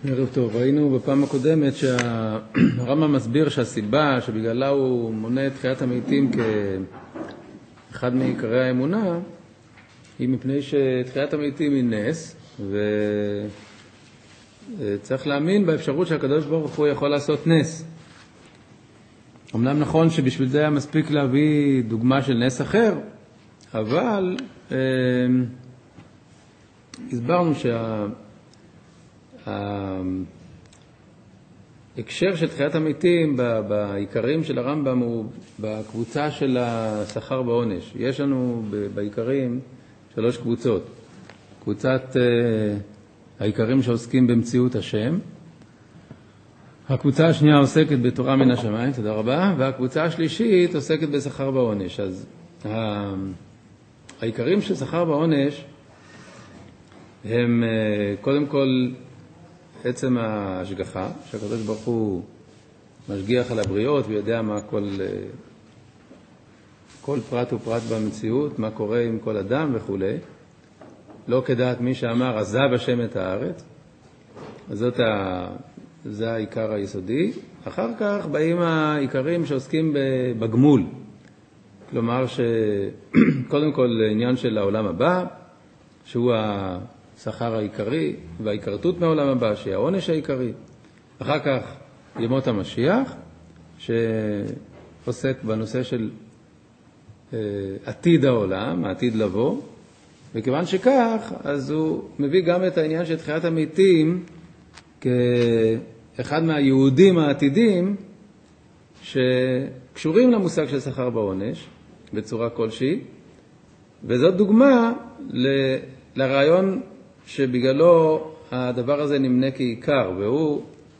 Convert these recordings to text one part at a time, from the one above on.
ערב טוב. ראינו בפעם הקודמת שהרמב"ם מסביר שהסיבה שבגללה הוא מונה את תחיית המתים כאחד מעיקרי האמונה היא מפני שתחיית המתים היא נס, וצריך להאמין באפשרות שהקדוש ברוך הוא יכול לעשות נס. אמנם נכון שבשביל זה היה מספיק להביא דוגמה של נס אחר, אבל הסברנו ההקשר של תחיית המתים בעיקרים של הרמב"ם הוא בקבוצה של השכר בעונש. יש לנו בעיקרים 3 קבוצות. קבוצת העיקרים שעוסקים במציאות השם, הקבוצה השנייה עוסקת בתורה מן השמיים, תודה רבה, והקבוצה השלישית עוסקת בשכר בעונש. אז העיקרים של שכר בעונש הם קודם כל עצם ההשגחה, שהקדוש ברוך הוא משגיח על הבריות ויודע מה כל פרט ופרט במציאות, מה קורה עם כל אדם וכו'. לא כדעת מי שאמר עזב השם את הארץ. אז זה העיקר היסודי. אחר כך באים העיקרים שעוסקים בגמול. כלומר שקודם כל עניין של העולם הבא, שהוא השכר העיקרי והעיקרתות מהעולם הבא, שהיא העונש העיקרי. אחר כך ימות המשיח, שעוסק בנושא של עתיד העולם, העתיד לבוא. וכיוון שכך, אז הוא מביא גם את העניין של תחיית המתים כאחד מהיהודים העתידים שקשורים למושג של שכר בעונש בצורה כלשהי, וזאת דוגמה לרעיון שבגללו הדבר הזה נמנה כעיקר, והוא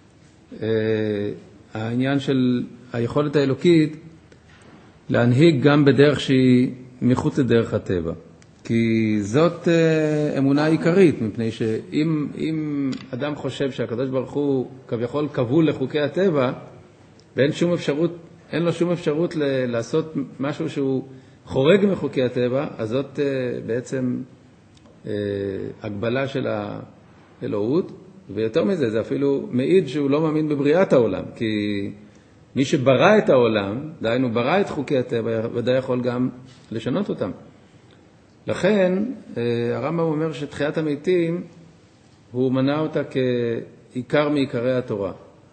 העניין של היכולת האלוקית להנהיג גם בדרך שהיא מחוץ לדרך הטבע. כי זאת אמונה עיקרית, מפני שאם אדם חושב שהקדוש ברוך הוא כביכול כבול לחוקי הטבע, ואין לו שום אפשרות לעשות משהו שהוא חורג מחוקי הטבע, אז זאת בעצם הגבלה של האלוהות, ויותר מזה, זה אפילו מעיד שהוא לא מאמין בבריאת העולם, כי מי שברא את העולם, דהיינו ברא את חוקי הטבע, ודאי יכול גם לשנות אותם. לכן הרמב"ם אומר שתחיית המתים הוא מנה אותה כעיקר מעיקרי התורה.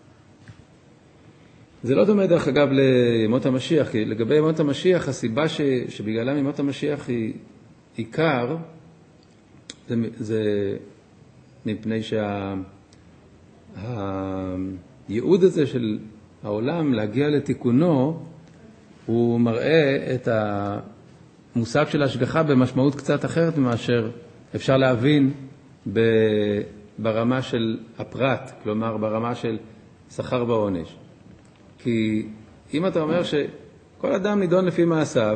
זה לא דומה דרך אגב לימות המשיח, כי לגבי ימות המשיח הסיבה שבגללם ימות המשיח היא עיקר, זה מפני שהייעוד הזה של העולם להגיע לתיקונו הוא מראה את המושג של ההשגחה במשמעות קצת אחרת מאשר אפשר להבין ברמה של הפרט, כלומר ברמה של שכר בעונש. כי אם אתה אומר שכל אדם נידון לפי מעשיו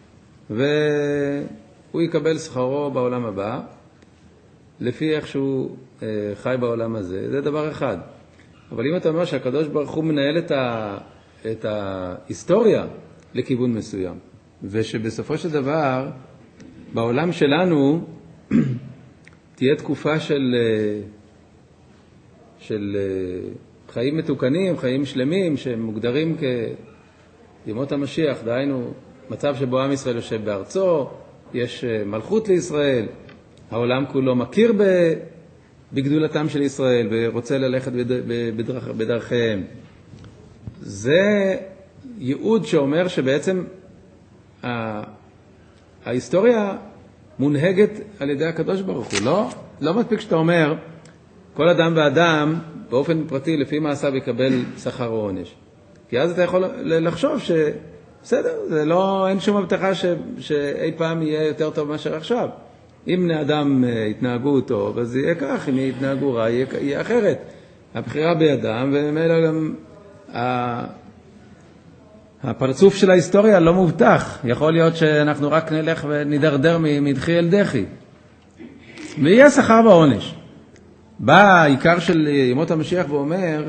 והוא יקבל שכרו בעולם הבא לפי איך שהוא חי בעולם הזה, זה דבר אחד. אבל אם אתה אומר שהקדוש ברוך הוא מנהל את ההיסטוריה לכיוון מסוים, ושבסופו של דבר בעולם שלנו תהיה תקופה של חיים מתוקנים, חיים שלמים שמוגדרים כימות המשיח, דהיינו מצב שבו עם ישראל יושב בארצו, יש מלכות לישראל, העולם כולו מכיר בגדולתם של ישראל ורוצה ללכת בדרכיהם. זה ייעוד שאומר שבעצם ההיסטוריה מונהגת על ידי הקדוש ברוך הוא. לא מספיק שאתה אומר כל אדם ואדם באופן פרטי לפי מעשיו יקבל שכר או עונש. כי אז אתה יכול לחשוב שבסדר, אין שום הבטחה שאי פעם יהיה יותר טוב מאשר עכשיו. אם בני אדם יתנהגו טוב, אז יהיה כך, אם יתנהגו רע, יהיה אחרת. הבחירה בידם, ומילא גם הפרצוף של ההיסטוריה לא מובטח. יכול להיות שאנחנו רק נלך ונדרדר מדחי אל דחי. ויהיה שכר בעונש. בא העיקר של ימות המשיח ואומר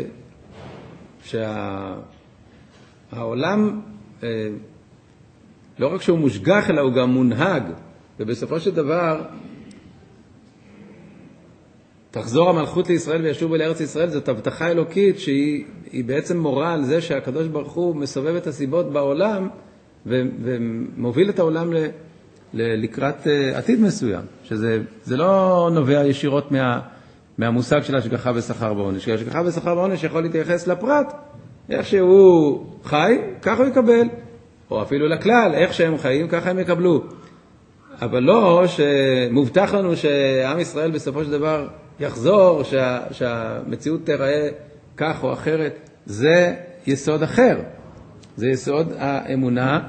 שהעולם לא רק שהוא מושגח, אלא הוא גם מונהג. ובסופו של דבר תחזור המלכות לישראל וישובו לארץ ישראל, זאת הבטחה אלוקית שהיא בעצם מורה על זה שהקדוש ברוך הוא מסובב את הסיבות בעולם ומוביל את העולם לקראת עתיד מסוים, שזה לא נובע ישירות מהמושג של השגחה בשכר ועונש. השגחה בשכר ועונש יכול להתייחס לפרט, איך שהוא חי, ככה הוא יקבל, או אפילו לכלל, איך שהם חיים, ככה הם יקבלו. אבל לא שמובטח לנו שעם ישראל בסופו של דבר יחזור, שהמציאות תיראה כך או אחרת. זה יסוד אחר. זה יסוד האמונה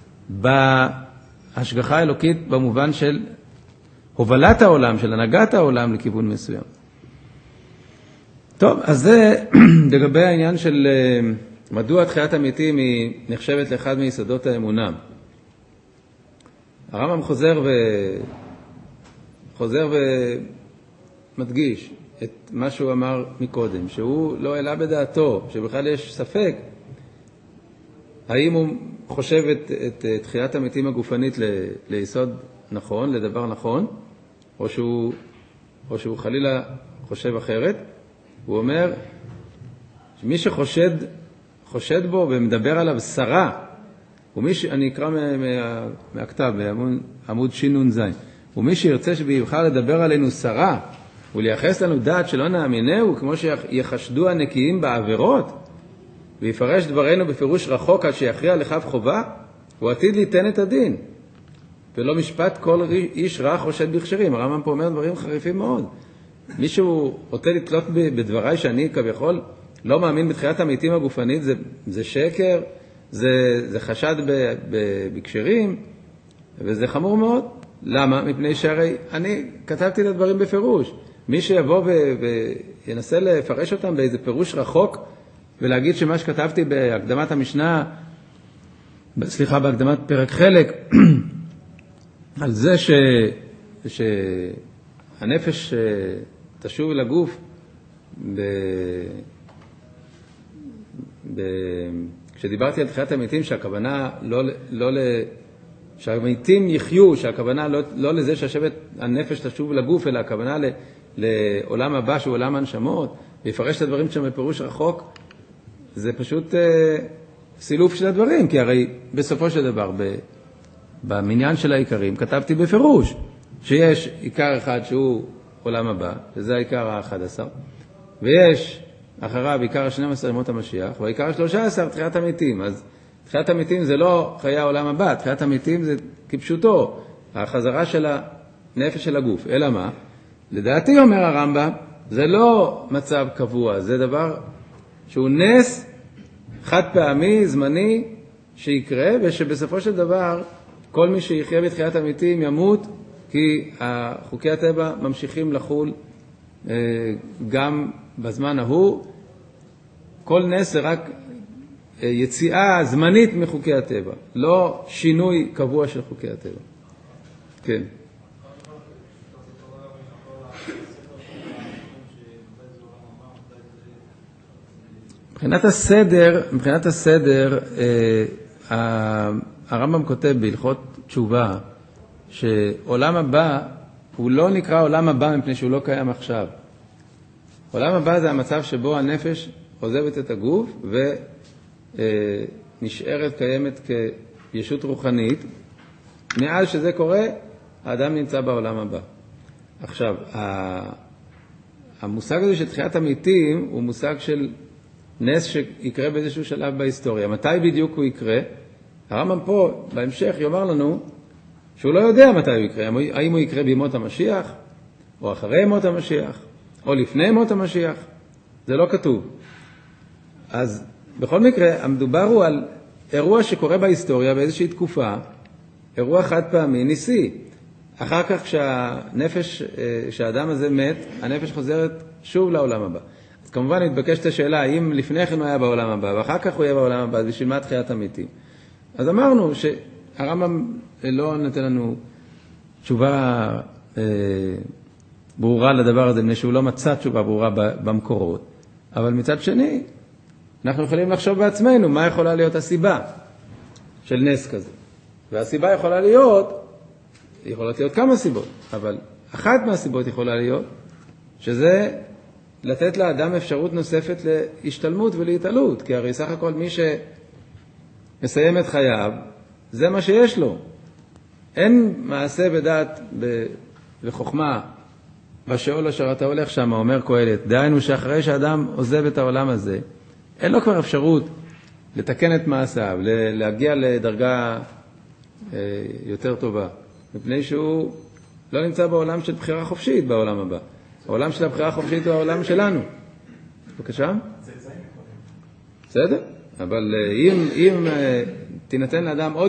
בהשגחה האלוקית במובן של הובלת העולם, של הנהגת העולם לכיוון מסוים. טוב, אז זה לגבי העניין של מדוע תחיית המתים היא נחשבת לאחד מיסודות האמונה. הרמב"ם חוזר ומדגיש את מה שהוא אמר מקודם, שהוא לא העלה בדעתו, שבכלל יש ספק האם הוא חושב את תחיית המתים הגופנית ליסוד נכון, לדבר נכון, או שהוא חלילה חושב אחרת. הוא אומר שמי שחושד בו ומדבר עליו שרה, אני אקרא מהכתב, בעמוד ש"ז, ומי שירצה שבכלל לדבר עלינו שרה, ולייחס לנו דעת שלא נאמינהו, כמו שיחשדו הנקיים בעבירות, ויפרש דברנו בפירוש רחוק עד שיכריע לכף חובה, הוא עתיד ליתן את הדין. ולא משפט כל איש רע חושד בכשרים. הרמב"ם פה אומר דברים חריפים מאוד. מישהו רוצה לתלות בדבריי שאני כביכול לא מאמין בתחיית המתים הגופנית, זה שקר, זה חשד בכשרים, וזה חמור מאוד. למה? מפני שהרי אני כתבתי את הדברים בפירוש. מי שיבוא וינסה לפרש אותם באיזה פירוש רחוק, ולהגיד שמה שכתבתי בהקדמת המשנה, בהקדמת פרק חלק, על זה שהנפש תשוב לגוף כשדיברתי על תחיית המתים, שהכוונה שהמתים יחיו, שהכוונה לא לזה שהשבת הנפש תשוב לגוף, אלא הכוונה לעולם הבא שהוא עולם הנשמות, ויפרש את הדברים שם בפירוש רחוק, זה פשוט סילוף של הדברים, כי הרי בסופו של דבר במניין של העיקרים כתבתי בפירוש שיש עיקר אחד שהוא עולם הבא, וזה העיקר ה-11, ויש אחריו עיקר ה-12 ימות המשיח, והעיקר ה-13 תחיית המתים. אז תחיית המתים זה לא חיי העולם הבא, תחיית המתים זה כפשוטו החזרה של הנפש של הגוף. אלא מה? לדעתי אומר הרמב"ם, זה לא מצב קבוע, זה דבר שהוא נס חד פעמי, זמני, שיקרה, ושבסופו של דבר כל מי שיחיה בתחיית המתים ימות, כי חוקי הטבע ממשיכים לחול גם בזמן ההוא. כל נס זה רק יציאה זמנית מחוקי הטבע, לא שינוי קבוע של חוקי הטבע. כן. מבחינת הסדר, הרמב"ם כותב בהלכות תשובה, שעולם הבא הוא לא נקרא עולם הבא מפני שהוא לא קיים עכשיו. עולם הבא זה המצב שבו הנפש עוזבת את הגוף ונשארת קיימת כישות רוחנית. מאז שזה קורה, האדם נמצא בעולם הבא. עכשיו, המושג הזה של תחיית המתים הוא מושג של נס שיקרה באיזשהו שלב בהיסטוריה. מתי בדיוק הוא יקרה? הרמב"ם פה בהמשך יאמר לנו שהוא לא יודע מתי הוא יקרה. האם הוא יקרה בימות המשיח, או אחרי ימות המשיח, או לפני ימות המשיח. זה לא כתוב. אז בכל מקרה, המדובר הוא על אירוע שקורה בהיסטוריה באיזושהי תקופה, אירוע חד פעמי, ניסי. אחר כך כשהאדם הזה מת, הנפש חוזרת שוב לעולם הבא. אז כמובן התבקשת השאלה, האם לפני כן הוא היה בעולם הבא, ואחר כך הוא יהיה בעולם הבא, אז בשביל מה תחיית המתים? אז אמרנו שהרמב"ם לא נתן לנו תשובה ברורה לדבר הזה, שהוא לא מצא תשובה ברורה במקורות. אבל מצד שני, אנחנו יכולים לחשוב בעצמנו מה יכולה להיות הסיבה של נס כזה. והסיבה יכולות להיות כמה סיבות, אבל אחת מהסיבות יכולה להיות שזה לתת לאדם אפשרות נוספת להשתלמות ולהתעלות, כי הרי סך הכל מי שמסיים את חייו, זה מה שיש לו. אין מעשה בדעת וחוכמה בשאול אשר אתה הולך שם, אומר קהלת, דהיינו שאחרי שאדם עוזב את העולם הזה, אין לו כבר אפשרות לתקן את מעשיו, להגיע לדרגה יותר טובה, מפני שהוא לא נמצא בעולם של בחירה חופשית בעולם הבא. העולם של הבחירה החופשית הוא העולם שלנו. בבקשה? בסדר? אבל אם תינתן לאדם עוד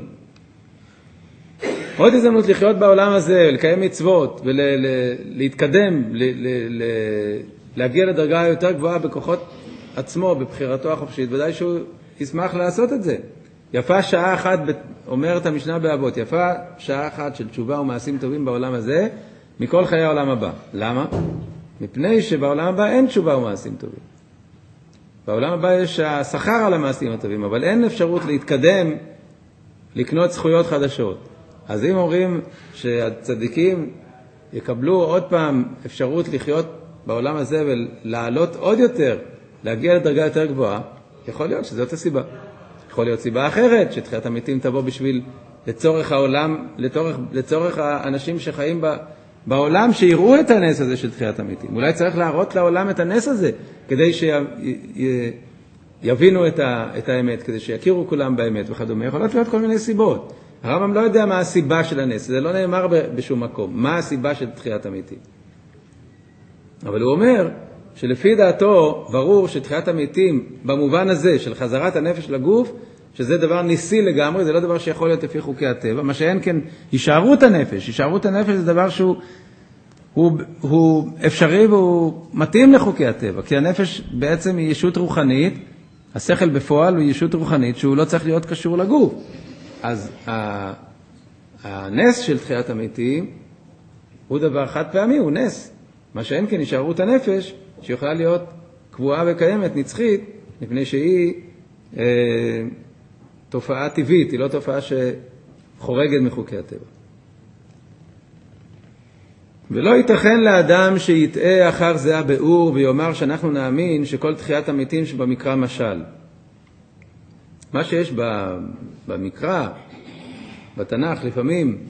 הזדמנות לחיות בעולם הזה, לקיים מצוות ולהתקדם, להגיע לדרגה יותר גבוהה בכוחות עצמו, בבחירתו החופשית, ודאי שהוא ישמח לעשות את זה. יפה שעה אחת, אומרת המשנה באבות, יפה שעה אחת של תשובה ומעשים טובים בעולם הזה, מכל חיי העולם הבא. למה? מפני שבעולם הבא אין תשובה ומעשים טובים. בעולם הבא יש השכר על המעשים הטובים, אבל אין אפשרות להתקדם, לקנות זכויות חדשות. אז אם אומרים שהצדיקים יקבלו עוד פעם אפשרות לחיות בעולם הזה ולעלות עוד יותר, להגיע לדרגה יותר גבוהה, יכול להיות שזאת הסיבה. יכול להיות סיבה אחרת, שתחיית המתים תבוא בשביל לצורך העולם, לצורך האנשים שחיים בעולם, שיראו את הנס הזה של תחיית המתים. אולי צריך להראות לעולם את הנס הזה, כדי שיבינו את האמת, כדי שיכירו כולם באמת וכדומה. יכולות להיות כל מיני סיבות. הרמב"ם לא יודע מה הסיבה של הנס, זה לא נאמר בשום מקום. מה הסיבה של תחיית המתים? אבל הוא אומר שלפי דעתו ברור שתחיית המתים במובן הזה של חזרת הנפש לגוף, שזה דבר ניסי לגמרי, זה לא דבר שיכול להיות לפי חוקי הטבע, מה שאין כן הישארות הנפש. הישארות הנפש זה דבר שהוא אפשרי והוא מתאים לחוקי הטבע, כי הנפש בעצם היא ישות רוחנית, השכל בפועל הוא ישות רוחנית שהוא לא צריך להיות קשור לגוף. אז הנס של תחיית המתים הוא דבר חד פעמי, הוא נס. מה שאין כן הישארות הנפש, שיכולה להיות קבועה וקיימת, נצחית, מפני שהיא תופעה טבעית, היא לא תופעה שחורגת מחוקי הטבע. ולא ייתכן לאדם שיטעה אחר זה הביאור ויאמר שאנחנו נאמין שכל תחיית המתים שבמקרא משל. מה שיש במקרא, בתנ"ך, לפעמים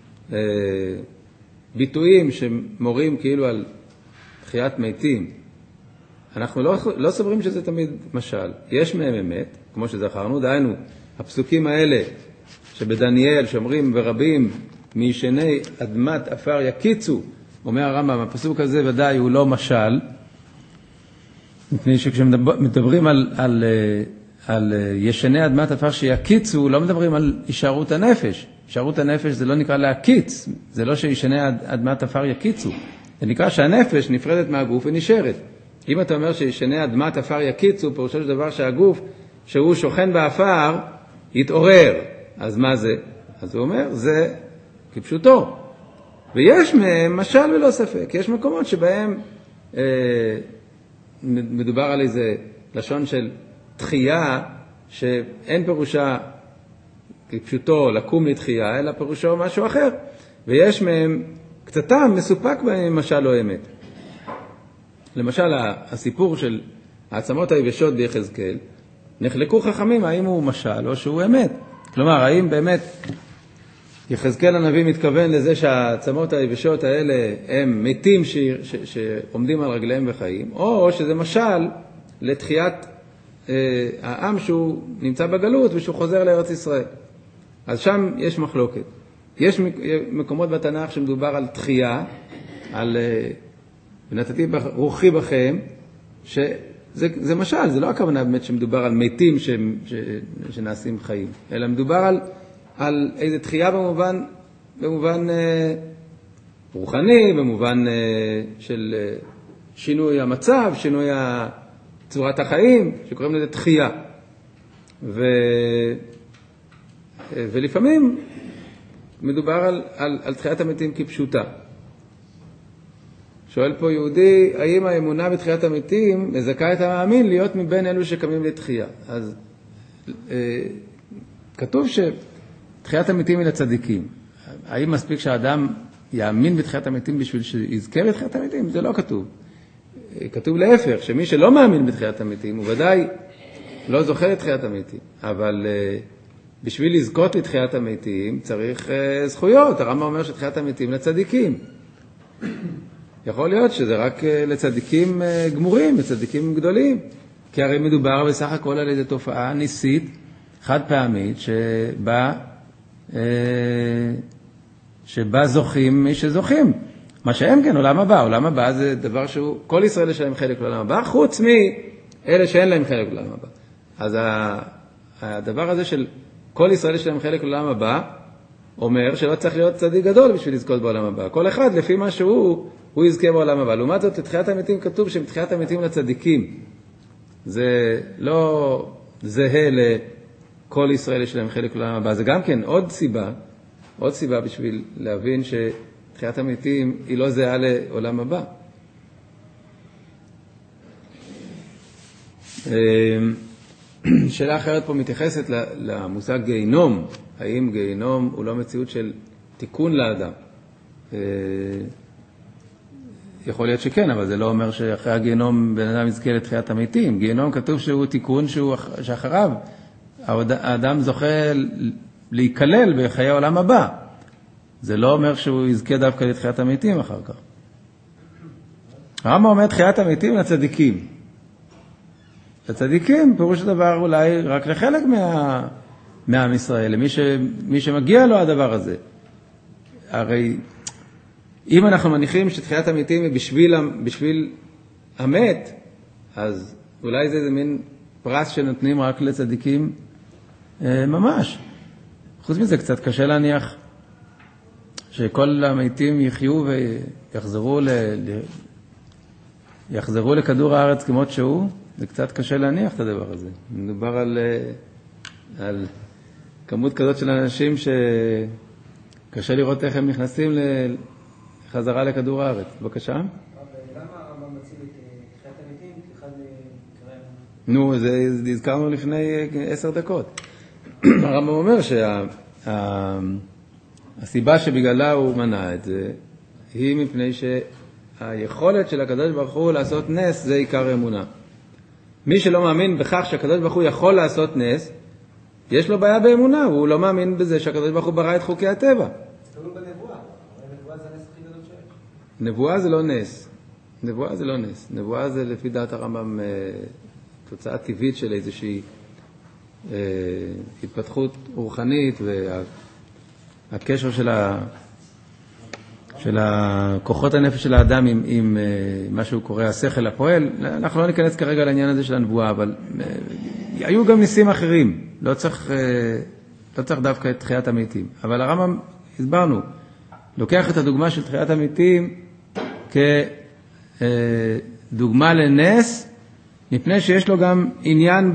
ביטויים שמורים כאילו על תחיית מתים, אנחנו לא סוברים שזה תמיד משל. יש מהם אמת, כמו שזכרנו, דהיינו, הפסוקים האלה שבדניאל שאומרים ברבים מישני אדמת אפר יקיצו, אומר הרמב"ם, הפסוק הזה ודאי הוא לא משל, מפני שכשמדברים על ישני אדמת אפר שיקיצו, לא מדברים על הישארות הנפש. הישארות הנפש זה לא נקרא להקיץ, זה לא שישני אדמת אפר יקיצו, זה נקרא שהנפש נפרדת מהגוף ונשארת. אם אתה אומר שישני אדמת אפר יקיצו, פירושו של דבר שהגוף שהוא שוכן באפר יתעורר. אז מה זה? אז הוא אומר, זה כפשוטו. ויש מהם משל ולא ספק. יש מקומות שבהם מדובר על איזה לשון של תחייה, שאין פירושה כפשוטו לקום לתחייה, אלא פירושו משהו אחר. ויש מהם קצתם מסופק בהם משל לא אמת. למשל, הסיפור של העצמות היבשות ביחזקאל, נחלקו חכמים האם הוא משל או שהוא אמת. כלומר, האם באמת יחזקאל הנביא מתכוון לזה שהעצמות היבשות האלה הם מתים שעומדים על רגליהם וחיים, או שזה משל לתחיית העם שהוא נמצא בגלות ושהוא חוזר לארץ ישראל. אז שם יש מחלוקת. יש מקומות בתנ"ך שמדובר על תחייה, על ונתתי רוחי בכם, שזה משל, זה לא הכוונה באמת שמדובר על מתים שנעשים חיים, אלא מדובר על איזו תחייה במובן רוחני, במובן של שינוי המצב, שינוי צורת החיים, שקוראים לזה תחייה. ולפעמים מדובר על תחיית המתים כפשוטה. שואל פה יהודי, האם האמונה בתחיית המתים מזכה את המאמין להיות מבין אלו שקמים לתחייה? אז כתוב שתחיית המתים היא לצדיקים. האם מספיק שהאדם יאמין בתחיית המתים בשביל שיזכה בתחיית המתים, זה לא כתוב. כתוב להפך, שמי שלא מאמין בתחיית המתים, הוא ודאי לא זוכה לתחיית המתים. אבל בשביל לזכות לתחיית המתים צריך זכויות. הרמב"ם אומר שתחיית המתים לצדיקים. יכול להיות שזה רק לצדיקים גמורים, לצדיקים גדולים. כי הרי מדובר בסך הכל על איזו תופעה ניסית, חד פעמית, שבה זוכים מי שזוכים. מה שהם כן, עולם הבא. עולם הבא זה דבר שהוא, כל ישראל יש להם חלק לעולם הבא, חוץ מאלה שאין להם חלק לעולם הבא. אז הדבר הזה של כל ישראל יש להם חלק לעולם הבא, אומר שלא צריך להיות צדיק גדול בשביל לזכות בעולם הבא. כל אחד לפי מה שהוא, הוא יזכה בעולם הבא. לעומת זאת, בתחיית המתים כתוב שבתחיית המתים לצדיקים. זה לא זהה לכל ישראל יש להם חלק לעולם הבא. זה גם כן עוד סיבה בשביל להבין שתחיית המתים היא לא זהה לעולם הבא. שאלה אחרת פה מתייחסת למושג גיהינום. האם גיהינום הוא לא מציאות של תיקון לאדם? יכול להיות שכן, אבל זה לא אומר שאחרי הגיהינום בן אדם יזכה לתחיית המתים. גיהינום כתוב שהוא תיקון שאחריו האדם זוכה להיכלל בחיי העולם הבא. זה לא אומר שהוא יזכה דווקא לתחיית המתים אחר כך. הרמב"ם אומר תחיית המתים לצדיקים. לצדיקים פירוש הדבר אולי רק לחלק מעם ישראל, למי שמגיע לו הדבר הזה. הרי אם אנחנו מניחים שתחיית המתים היא בשביל המת, אז אולי זה מין פרס שנותנים רק לצדיקים ממש. חוץ מזה קצת קשה להניח שכל המתים יחיו ויחזרו לכדור הארץ כמות שהוא. זה קצת קשה להניח את הדבר הזה. מדובר על כמות כזאת של אנשים שקשה לראות איך הם נכנסים לחזרה לכדור הארץ. בבקשה. למה הרמב"ם מציג את תחיית המתים כאחד מקראי נו, זה הזכרנו לפני 10 דקות. הרמב"ם אומר שהסיבה שבגללה הוא מנע את זה היא מפני שהיכולת של הקדוש ברוך הוא לעשות נס זה עיקר אמונה. מי שלא מאמין בכך שהקדוש ברוך הוא יכול לעשות נס, יש לו בעיה באמונה, הוא לא מאמין בזה שהקדוש ברוך הוא ברא את חוקי הטבע. זה תלוי בנבואה, נבואה זה הנס הכי גדול שיש. נבואה זה לא נס. נבואה זה לא נס. נבואה זה לפי דעת הרמב"ם תוצאה טבעית של איזושהי התפתחות רוחנית, והקשר של כוחות הנפש של האדם עם מה שהוא קורא השכל הפועל. אנחנו לא ניכנס כרגע לעניין הזה של הנבואה, אבל היו גם ניסים אחרים. לא צריך דווקא את תחיית המתים. אבל הרמב"ם, הסברנו, לוקח את הדוגמה של תחיית המתים כדוגמה לנס, מפני שיש לו גם עניין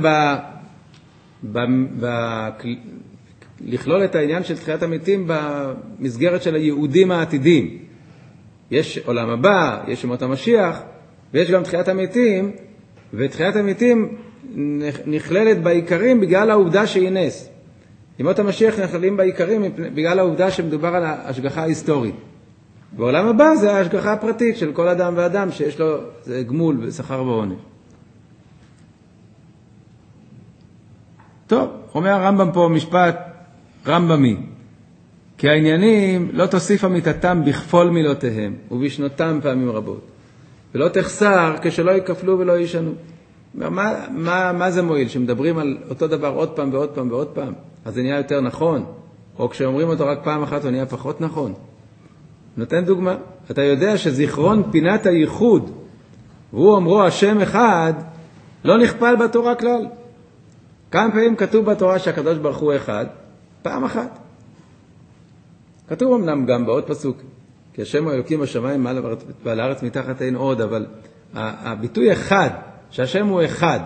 לכלול את העניין של תחיית המתים במסגרת של היהודים העתידים. יש עולם הבא, יש ימות המשיח, ויש גם תחיית המתים, ותחיית המתים נכללת בעיקרים בגלל העובדה שהיא נס. ימות המשיח נכללים בעיקרים בגלל העובדה שמדובר על ההשגחה ההיסטורית. בעולם הבא זה ההשגחה הפרטית של כל אדם ואדם שיש לו גמול ושכר ועונש. טוב, אומר הרמב"ם פה משפט רמב"מי, כי העניינים לא תוסיף אמיתתם בכפול מילותיהם ובשנותם פעמים רבות, ולא תחסר כשלא יקפלו ולא ישנו. מה זה מועיל? שמדברים על אותו דבר עוד פעם ועוד פעם ועוד פעם, אז זה נהיה יותר נכון, או כשאומרים אותו רק פעם אחת הוא נהיה פחות נכון. נותן דוגמה, אתה יודע שזיכרון פינת הייחוד, והוא אומרו השם אחד, לא נכפל בתורה כלל. כמה פעמים כתוב בתורה שהקדוש ברוך הוא אחד? פעם אחת. כתוב אמנם גם בעוד פסוק, כי השם אלוקים בשמיים מעל ועל הארץ מתחת אין עוד, אבל הביטוי אחד, שהשם הוא אחד,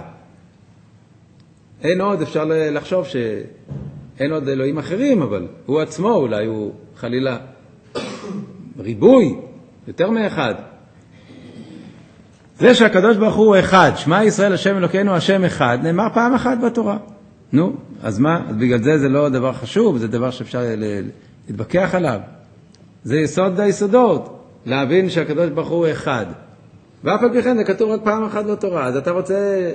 אין עוד, אפשר לחשוב שאין עוד אלוהים אחרים, אבל הוא עצמו אולי הוא חלילה ריבוי, יותר מאחד. זה שהקדוש ברוך הוא אחד, שמע ישראל השם אלוקינו השם אחד, נאמר פעם אחת בתורה. נו, אז מה? אז בגלל זה לא דבר חשוב, זה דבר שאפשר להתווכח עליו. זה יסוד היסודות, להבין שהקדוש ברוך הוא אחד. ואף על פי כן זה כתוב רק פעם אחת בתורה. אז אתה רוצה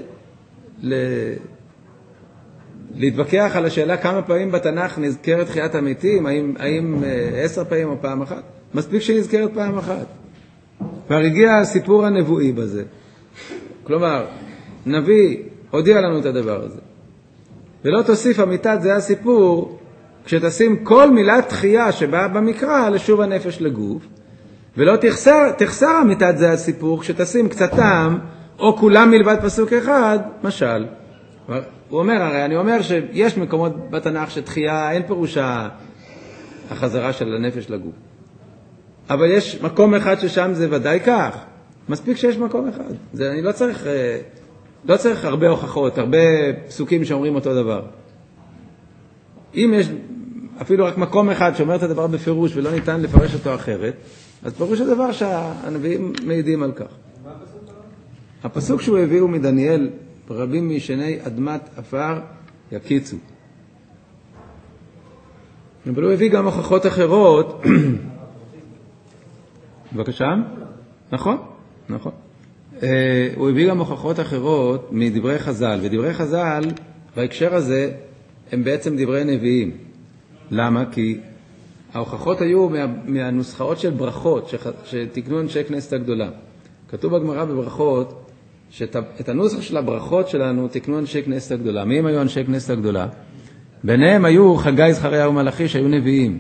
להתווכח על השאלה כמה פעמים בתנ"ך נזכרת תחיית המתים, האם 10 פעמים או פעם אחת? מספיק שנזכרת פעם אחת. כבר הגיע הסיפור הנבואי בזה. כלומר, נביא הודיע לנו את הדבר הזה. ולא תוסיף אמיתת זה הסיפור, כשתשים כל מילת תחייה שבאה במקרא לשוב הנפש לגוף, ולא תחסר אמיתת זה הסיפור, כשתשים קצתם או כולם מלבד פסוק אחד, משל. הוא אומר, הרי אני אומר שיש מקומות בתנ"ך שתחייה אין פירושה החזרה של הנפש לגוף. אבל יש מקום אחד ששם זה ודאי כך. מספיק שיש מקום אחד. זה, אני לא צריך הרבה הוכחות, הרבה פסוקים שאומרים אותו דבר. אם יש אפילו רק מקום אחד שאומר את הדבר בפירוש ולא ניתן לפרש אותו אחרת, אז פירוש הדבר שהנביאים מעידים על כך. מה הפסוק? הפסוק שהוא הביאו מדניאל, רבים משני אדמת עפר יקיצו. אבל הוא הביא גם הוכחות אחרות. בבקשה? נכון, נכון. הוא הביא גם הוכחות אחרות מדברי חז"ל, ודברי חז"ל בהקשר הזה הם בעצם דברי נביאים. למה? כי ההוכחות היו מהנוסחאות של ברכות שתקנו אנשי כנסת הגדולה. כתוב בגמרא בברכות שאת הנוסח של הברכות שלנו תקנו אנשי כנסת הגדולה. מי הם היו אנשי כנסת הגדולה? ביניהם היו חגי, זכריה ומלאכי שהיו נביאים.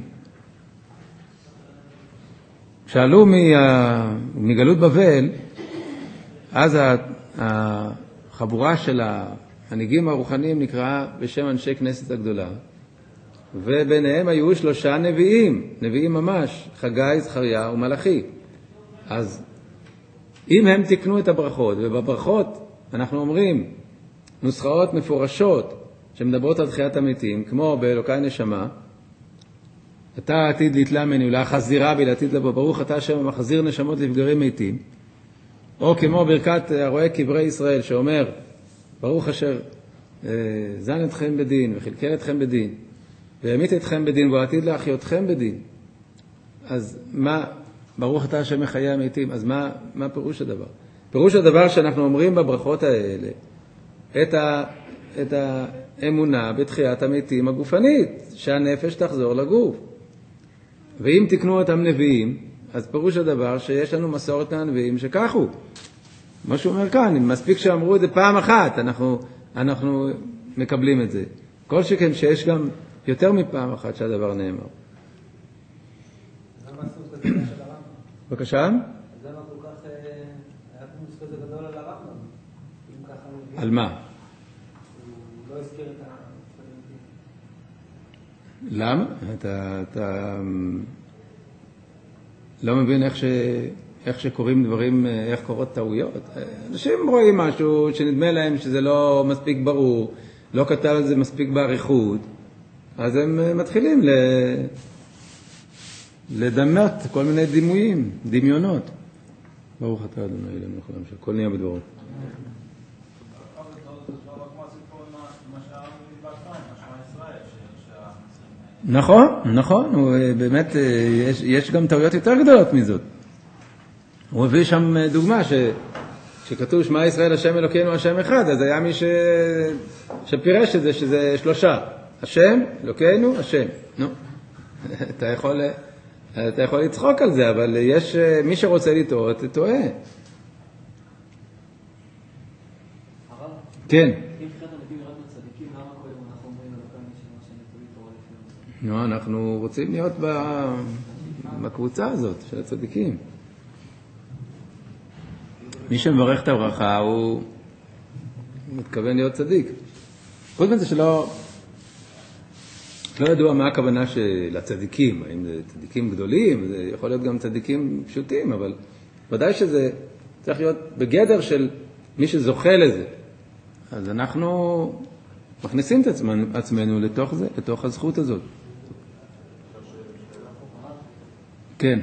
כשעלו מגלות בבל, אז החבורה של המנהיגים הרוחניים נקראה בשם אנשי כנסת הגדולה. וביניהם היו 3 נביאים, נביאים ממש, חגי, זכריה ומלאכי. אז אם הם תקנו את הברכות, ובברכות אנחנו אומרים נוסחאות מפורשות שמדברות על תחיית המתים, כמו באלוקי נשמה, אתה עתיד להתלה ממני ולהחזירה בי לעתיד לבוא, ברוך אתה השם המחזיר נשמות לפגרים מתים, או כמו ברכת הרואה קברי ישראל שאומר, ברוך אשר זן אתכם בדין וחלקל אתכם בדין, והמית אתכם בדין ועתיד להחיותכם בדין. אז מה, ברוך אתה השם מחיי המתים, אז מה פירוש הדבר? פירוש הדבר שאנחנו אומרים בברכות האלה, את האמונה בתחיית המתים הגופנית, שהנפש תחזור לגוף. ואם תקנו אותם נביאים, אז פירוש הדבר שיש לנו מסורת הנביאים שכך הוא. מה שהוא אומר כאן, מספיק שאמרו את זה פעם אחת, אנחנו מקבלים את זה. כל שכן שיש גם יותר מפעם אחת שהדבר נאמר. למה עשו כזה של הרמב"ם? בבקשה? אז למה כל כך היה פרוס כזה גדול על הרמב"ם? אם ככה מבין. על מה? הוא לא הזכיר את המתים. למה? אתה לא מבין איך שקוראים דברים, איך קורות טעויות. אנשים רואים משהו שנדמה להם שזה לא מספיק ברור, לא כתב על זה מספיק בעריכות, אז הם מתחילים לדמת כל מיני דימויים, דמיונות. ברוך אתה אדוני אלוהינו מלך העולם שהכל נהיה בדברו. נכון, נכון, באמת יש גם טעויות יותר גדולות מזאת. הוא הביא שם דוגמה שכתוב שמע ישראל השם אלוקינו השם אחד, אז היה מי שפירש את זה שזה 3. השם, אלוקינו, השם. נו, אתה יכול לצחוק על זה, אבל יש מי שרוצה לטעות, טועה. הרב? כן. אם תחיית המתים ירד מהצדיקים, למה קודם אנחנו אומרים אלוקי נשמה שנתולי תורה לפני זה? נו, אנחנו רוצים להיות בקבוצה הזאת של הצדיקים. מי שמברך את הברכה הוא מתכוון להיות צדיק. חוץ מזה שלא ידוע מה הכוונה של הצדיקים, האם זה צדיקים גדולים, זה יכול להיות גם צדיקים פשוטים, אבל ודאי שזה צריך להיות בגדר של מי שזוכה לזה. אז אנחנו מכניסים את עצמנו לתוך זה, לתוך הזכות הזאת. כן.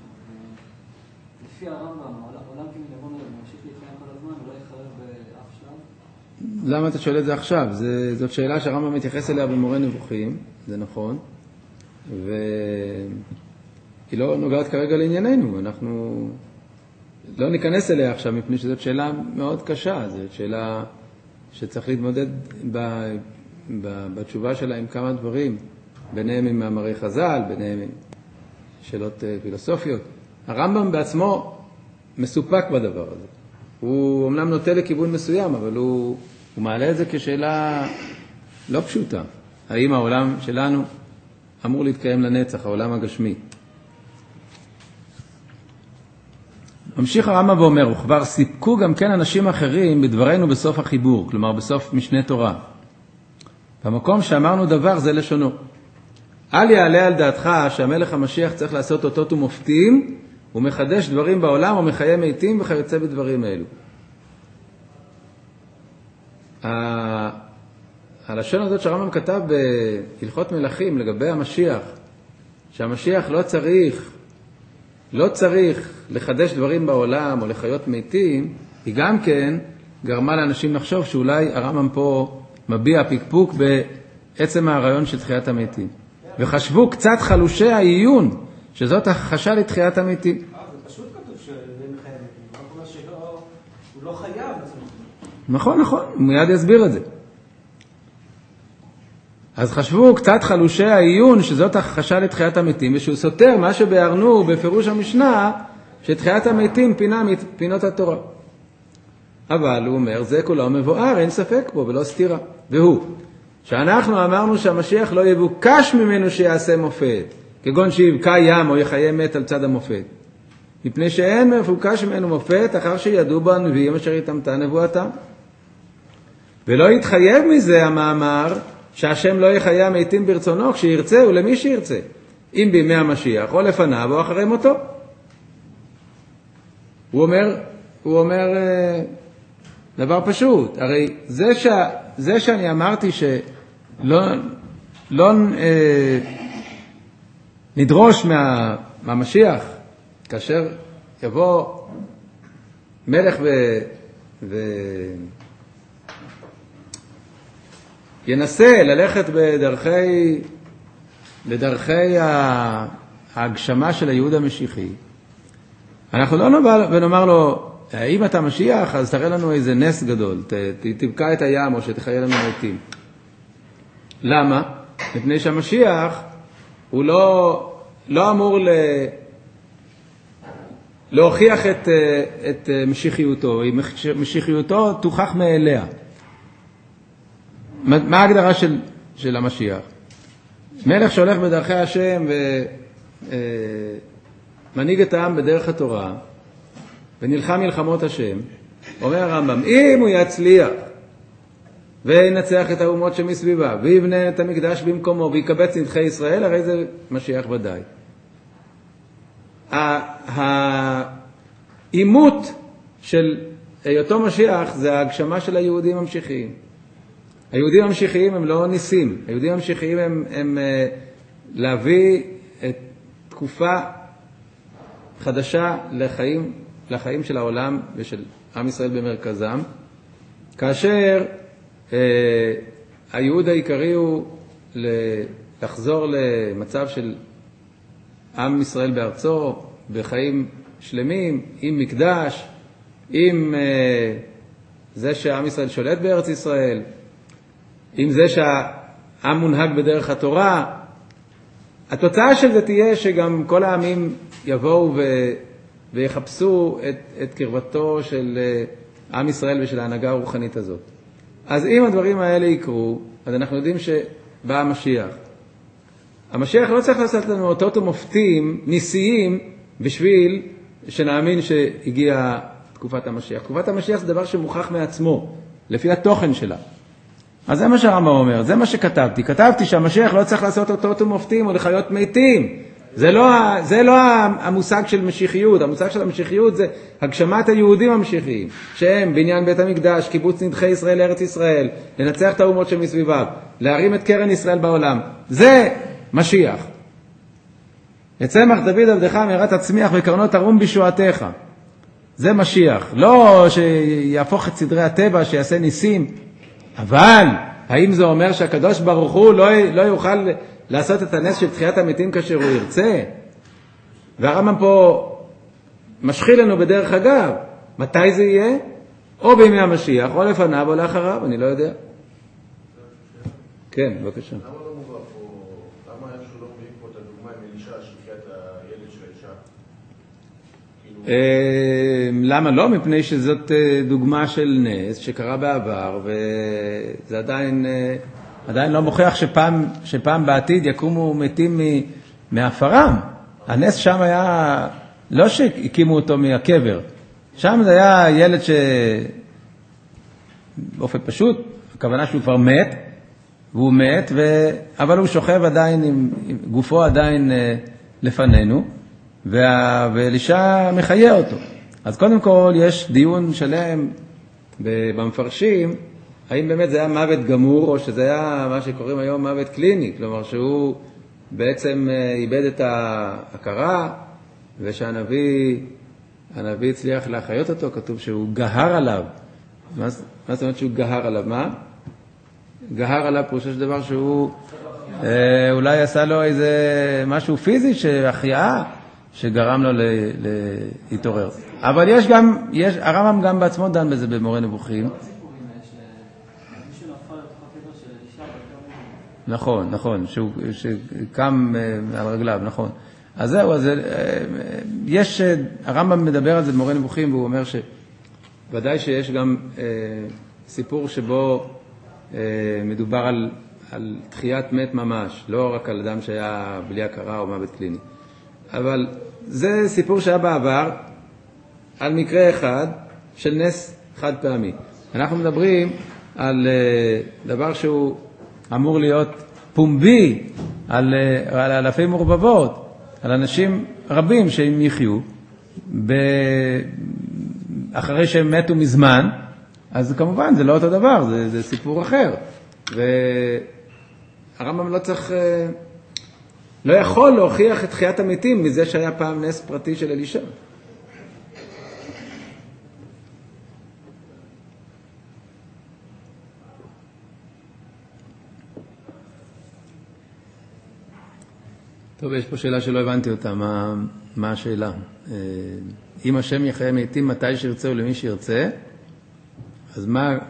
לפי הרמב"ם, העולם כמנהגון ממשיך להתקיים כל הזמן, הוא לא יחרב באף שלב? למה אתה שואל את זה עכשיו? זאת שאלה שהרמב"ם מתייחס אליה במורה נבוכים, זה נכון. היא לא נוגעת כרגע לענייננו, אנחנו לא ניכנס אליה עכשיו, מפני שזאת שאלה מאוד קשה, זו שאלה שצריך להתמודד בתשובה שלה עם כמה דברים, ביניהם עם מאמרי חז"ל, ביניהם עם שאלות פילוסופיות. הרמב"ם בעצמו מסופק בדבר הזה. הוא אומנם נוטה לכיוון מסוים, אבל הוא מעלה את זה כשאלה לא פשוטה. האם העולם שלנו אמור להתקיים לנצח, העולם הגשמי? ממשיך הרמב"ם ואומר, וכבר סיפקו גם כן אנשים אחרים בדברנו בסוף החיבור, כלומר בסוף משנה תורה. במקום שאמרנו דבר זה לשונו. אל יעלה על דעתך שהמלך המשיח צריך לעשות אותות ומופתים, ומחדש דברים בעולם ומחיה מתים וכיוצא בדברים האלו. הלשון הזאת שהרמב"ם כתב בהלכות מלכים לגבי המשיח, שהמשיח לא צריך לחדש דברים בעולם או לחיות מתים, היא גם כן גרמה לאנשים לחשוב שאולי הרמב"ם פה מביע פקפוק בעצם הרעיון של תחיית המתים. וחשבו קצת חלושי העיון שזאת החששה לתחיית המתים. זה פשוט כתוב שזה מחיה מתים, רק אומר שהוא לא חייב. נכון, הוא מיד יסביר את זה. אז חשבו קצת חלושי העיון שזאת החששה לתחיית המתים, ושהוא סותר מה שבהרנו בפירוש המשנה, שתחיית המתים פינה מפינות התורה. אבל הוא אומר, זה כולו מבואר, אין ספק פה ולא סתירה. והוא, שאנחנו אמרנו שהמשיח לא יבוקש ממנו שיעשה מופת, כגון שיבקע ים או יחיה מת על צד המופת. מפני שאין מבוקש ממנו מופת, אחר שידעו בו הנביאים אשר התאמתה נבואתם. ולא יתחייב מזה המאמר, שהשם לא יחיה מתים ברצונו כשירצה ולמי שירצה, אם בימי המשיח או לפניו או אחרי מותו. הוא אומר דבר פשוט, הרי זה שאני אמרתי שלא נדרוש מהמשיח, כאשר יבוא מלך ינסה ללכת בדרכי ההגשמה של היהוד המשיחי, אנחנו לא נבוא ונאמר לו, אם אתה משיח, אז תראה לנו איזה נס גדול, תבקע את הים או שתחיה לנו מתים. למה? מפני שהמשיח הוא לא אמור להוכיח את משיחיותו, משיחיותו תוכח מאליה. מה ההגדרה של המשיח? מלך שהולך בדרכי השם ומנהיג את העם בדרך התורה ונלחם מלחמות השם, אומר הרמב"ם, אם הוא יצליח וינצח את האומות שמסביבה ויבנה את המקדש במקומו ויקבץ נדחי ישראל, הרי זה משיח ודאי. האימות של היותו משיח זה ההגשמה של היהודים המשיחיים. היהודים המשיחיים הם לא ניסים, היהודים המשיחיים הם להביא את תקופה חדשה לחיים של העולם ושל עם ישראל במרכזם, כאשר הייעוד העיקרי הוא לחזור למצב של עם ישראל בארצו, בחיים שלמים, עם מקדש, עם זה שעם ישראל שולט בארץ ישראל, עם זה שהעם מונהג בדרך התורה. התוצאה של זה תהיה שגם כל העמים יבואו ויחפשו את קרבתו של עם ישראל ושל ההנהגה הרוחנית הזאת. אז אם הדברים האלה יקרו, אז אנחנו יודעים שבא המשיח. המשיח לא צריך לעשות לנו אותות ומופתים, ניסיים, בשביל שנאמין שהגיעה תקופת המשיח. תקופת המשיח זה דבר שמוכח מעצמו, לפי התוכן שלה. אז זה מה שהרמב"ם אומר, זה מה שכתבתי. כתבתי שהמשיח לא צריך לעשות אותות ומופתים או לחיות מתים. זה לא המושג של משיחיות. המושג של המשיחיות זה הגשמת היהודים המשיחיים, שהם בניין בית המקדש, קיבוץ נדחי ישראל לארץ ישראל, לנצח את האומות שמסביביו, להרים את קרן ישראל בעולם. זה משיח. יצמח דוד עבדך מהרה תצמיח וקרנות תרום בישועתך. זה משיח. לא שיהפוך את סדרי הטבע, שיעשה ניסים. אבל האם זה אומר שהקדוש ברוך הוא לא יוכל לעשות את הנס של תחיית המתים כאשר הוא ירצה? והרמב"ם פה משחיל לנו בדרך אגב, מתי זה יהיה? או בימי המשיח, או לפניו או לאחריו, אני לא יודע. כן, בבקשה. למה לא מובא פה, למה איכשהו לא מביאים פה את הדוגמה עם אלישע שהחיה את הילד של האישה? למה לא? מפני שזאת דוגמה של נס שקרה בעבר, וזה עדיין לא מוכיח שפעם בעתיד יקומו מתים מהפרם. הנס שם היה, לא שהקימו אותו מהקבר, שם זה היה ילד באופן פשוט, הכוונה שהוא כבר מת, והוא מת, אבל הוא שוכב עדיין, עם גופו עדיין לפנינו, ואלישע מחיה אותו. אז קודם כל יש דיון שלם במפרשים, האם באמת זה היה מוות גמור, או שזה היה מה שקוראים היום מוות קליני, כלומר שהוא בעצם איבד את ההכרה, ושהנביא הצליח להחיות אותו, כתוב שהוא גהר עליו. מה זאת אומרת שהוא גהר עליו? מה? גהר עליו פירושו של דבר שהוא אולי עשה לו איזה משהו פיזי שהחייאה שגרם לו להתעורר. אבל יש גם, הרמב"ם גם בעצמו דן בזה במורה נבוכים. נכון, שקם על רגליו, נכון. אז זהו, יש, הרמב"ם מדבר על זה במורה נבוכים, והוא אומר שוודאי שיש גם סיפור שבו מדובר על תחיית מת ממש, לא רק על אדם שהיה בלי הכרה או מוות קליני. אבל זה סיפור שהיה בעבר על מקרה אחד של נס חד פעמי. אנחנו מדברים על דבר שהוא אמור להיות פומבי, על אלפי מורבבות, על אנשים רבים שהם יחיו, אחרי שהם מתו מזמן, אז כמובן זה לא אותו דבר, זה סיפור אחר. והרמב"ם לא יכול להוכיח את תחיית המתים מזה שהיה פעם נס פרטי של אלישע. טוב, יש פה שאלה שלא הבנתי אותה, מה השאלה? אם השם יחיה מתים מתי שירצה ולמי שירצה, אז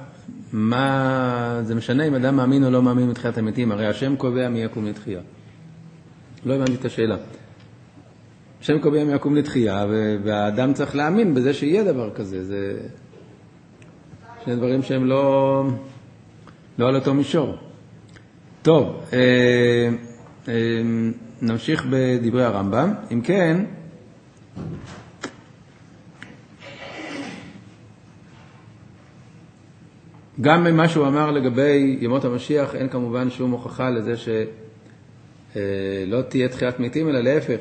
מה זה משנה אם אדם מאמין או לא מאמין בתחיית המתים? הרי השם קובע מי יקום לתחייה. לא הבנתי את השאלה. השם קובע מי יקום לתחייה, והאדם צריך להאמין בזה שיהיה דבר כזה. זה שני דברים שהם לא על אותו מישור. טוב, נמשיך בדברי הרמב"ם. אם כן, גם ממה שהוא אמר לגבי ימות המשיח, אין כמובן שום הוכחה לזה שלא תהיה תחיית מתים, אלא להפך.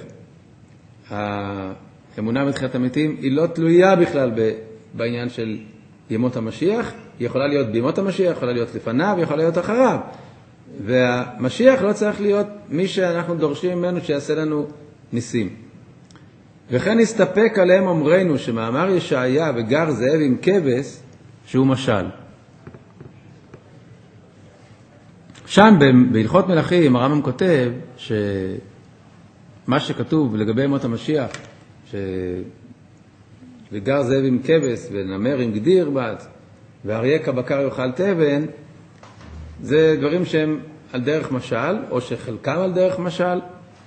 האמונה בתחיית המתים היא לא תלויה בכלל בעניין של ימות המשיח. היא יכולה להיות בימות המשיח, יכולה להיות לפניו, יכולה להיות אחריו. והמשיח לא צריך להיות מי שאנחנו דורשים ממנו שיעשה לנו ניסים. וכן נסתפק עליהם אומרנו שמאמר ישעיה וגר זאב עם כבש שהוא משל. שם בהלכות מלכים הרמב"ם כותב שמה שכתוב לגבי ימות המשיח, וגר זאב עם כבש ונמר עם גדיר בת ואריה כבקר יאכל תבן, זה דברים שהם על דרך משל, או שחלקם על דרך משל,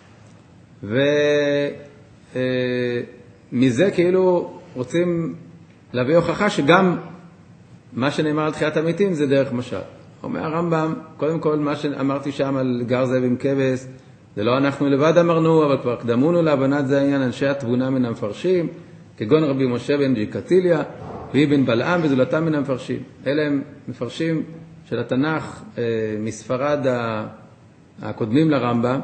ומזה כאילו רוצים להביא הוכחה שגם מה שנאמר על תחיית המתים זה דרך משל. אומר הרמב"ם, קודם כל מה שאמרתי שם על גר זאב עם כבש, זה לא אנחנו לבד אמרנו, אבל כבר קדמונו להבנת זה העניין אנשי התבונה מן המפרשים, כגון רבי משה בן ג'יקטיליה, ואבן בלעם וזולתם מן המפרשים. אלה הם מפרשים של התנ"ך מספרד הקודמים לרמב"ם,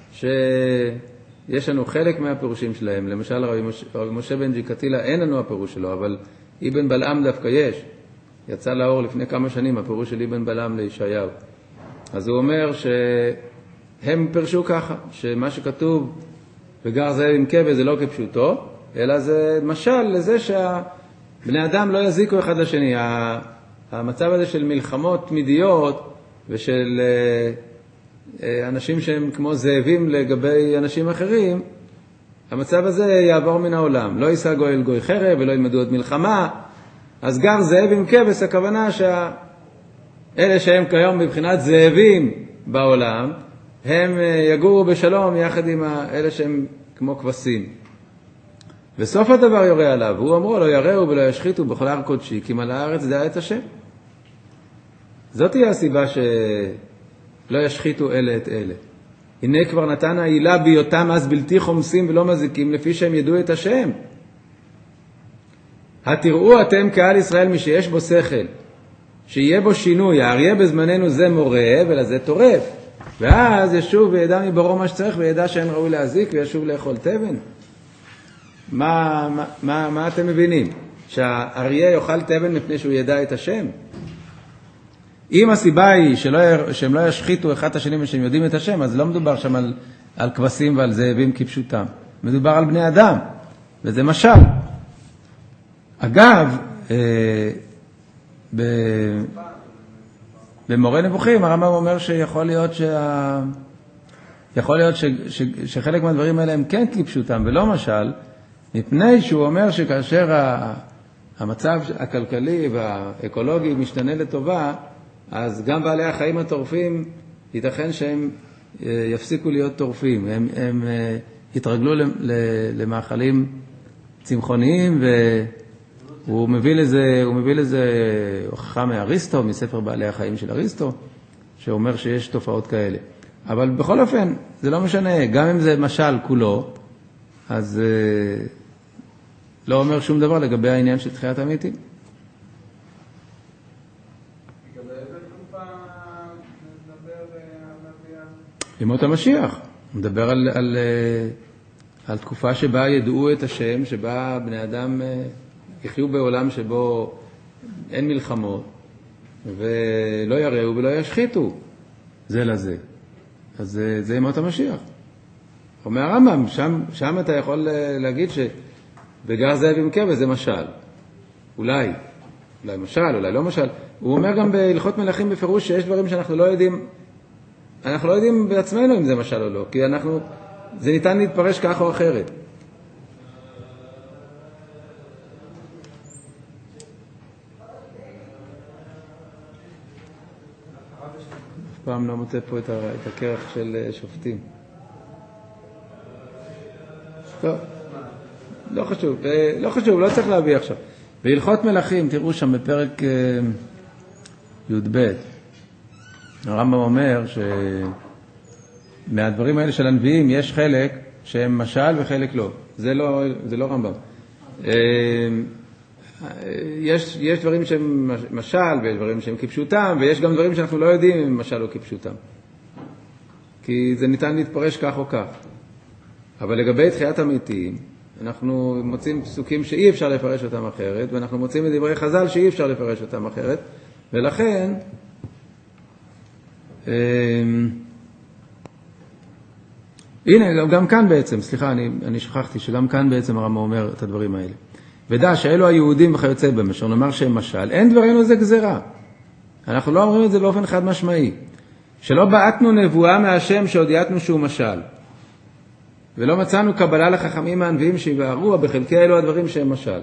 שיש לנו חלק מהפירושים שלהם. למשל רבי משה בן ג'יקטיליה אין לנו הפירוש שלו, אבל אבן בלעם דווקא יש. יצא לאור לפני כמה שנים הפירוש של אבן בלעם לישעיהו. אז הוא אומר שהם פרשו ככה, שמה שכתוב וגר זאב עם כבש זה לא כפשוטו, אלא זה משל לזה שהבני אדם לא יזיקו אחד לשני. המצב הזה של מלחמות תמידיות ושל אנשים שהם כמו זאבים לגבי אנשים אחרים, המצב הזה יעבור מן העולם. לא יישא גוי אל גוי חרב ולא ילמדו עוד מלחמה. אז גר זאב עם כבש, הכוונה שאלה שהם כיום מבחינת זאבים בעולם, הם יגורו בשלום יחד עם אלה שהם כמו כבשים. וסוף הדבר יורה עליו, הוא אמרו לא יראו ולא ישחיתו בכל הר קודשי, כי מלא הארץ דעה את השם. זאת תהיה הסיבה שלא ישחיתו אלה את אלה. הנה כבר נתן העילה בהיותם אז בלתי חומסים ולא מזיקים, לפי שהם ידעו את השם. התראו אתם קהל ישראל מי שיש בו שכל, שיהיה בו שינוי, האריה בזמננו זה מורה ולזה טורף. ואז ישוב וידע מברו מה שצריך וידע שאין ראוי להזיק וישוב לאכול תבן. מה אתם מבינים? שהאריה יאכל תבן מפני שהוא ידע את השם? אם הסיבה היא שהם לא ישחיתו אחד את השני ושהם יודעים את השם, אז לא מדובר שם על כבשים ועל זאבים כפשוטם. מדובר על בני אדם, וזה משל. אגב, במורה נבוכים הרמב"ם אומר שיכול להיות שחלק מהדברים האלה הם כן כפשוטם ולא משל, מפני שהוא אומר שכאשר המצב הכלכלי והאקולוגי משתנה לטובה, אז גם בעלי החיים הטורפים ייתכן שהם יפסיקו להיות טורפים. הם יתרגלו למאכלים צמחוניים, והוא מביא לזה הוכחה מאריסטו, מספר בעלי החיים של אריסטו, שאומר שיש תופעות כאלה. אבל בכל אופן, זה לא משנה, גם אם זה משל כולו, אז לא אומר שום דבר לגבי העניין של תחיית המתים. ימות המשיח. הוא מדבר על תקופה שבה ידעו את השם, שבה בני אדם יחיו בעולם שבו אין מלחמות, ולא יראו ולא ישחיתו זה לזה. אז זה ימות המשיח. אומר הרמב"ם, שם אתה יכול להגיד שבגר זאב עם כבש זה משל. אולי משל, אולי לא משל. הוא אומר גם בהלכות מלכים בפירוש שיש דברים שאנחנו לא יודעים, אנחנו לא יודעים בעצמנו אם זה משל או לא, כי זה ניתן להתפרש כך או אחרת. אף פעם לא מוצא פה את הכרך של שופטים. טוב, לא חשוב, לא צריך להביא עכשיו. בהלכות מלכים, תראו שם בפרק י"ב, הרמב"ם אומר שמהדברים האלה של הנביאים יש חלק שהם משל וחלק לא. זה לא רמב"ם. יש דברים שהם משל ויש דברים שהם כפשוטם, ויש גם דברים שאנחנו לא יודעים אם משל או כפשוטם. כי זה ניתן להתפרש כך או כך. אבל לגבי תחיית המתים, אנחנו מוצאים פסוקים שאי אפשר לפרש אותם אחרת, ואנחנו מוצאים מדברי חז"ל שאי אפשר לפרש אותם אחרת, ולכן הנה, גם כאן בעצם, סליחה, אני שכחתי שגם כאן בעצם הרמב"ם אומר את הדברים האלה. ודע שאלו היהודים וכיוצא בהם, אשר נאמר שהם משל, אין דברינו זה גזרה. אנחנו לא אומרים את זה באופן חד משמעי. שלא בעתנו נבואה מהשם שהודיעתנו שהוא משל. ולא מצאנו קבלה לחכמים מהנביאים שיבארו בחלקי אלו הדברים שהם משל.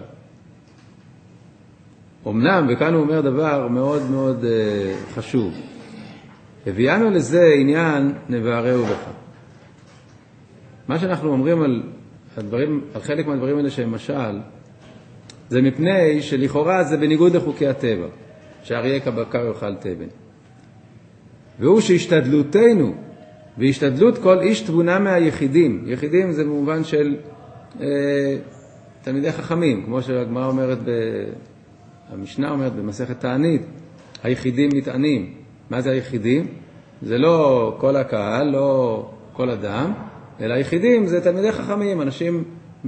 אמנם, וכאן הוא אומר דבר מאוד מאוד חשוב, הביאנו לזה עניין נבארהו בך. מה שאנחנו אומרים על חלק מהדברים האלה שהם משל, זה מפני שלכאורה זה בניגוד לחוקי הטבע, שאריה כבקר יאכל תבן. והוא שהשתדלותנו, והשתדלות כל איש תבונה מהיחידים, יחידים זה במובן של תלמידי חכמים, כמו שהגמרא אומרת, המשנה אומרת במסכת תענית, היחידים מתענים. מה זה היחידים? זה לא כל הקהל, לא כל אדם, אלא היחידים זה תלמידי חכמים, אנשים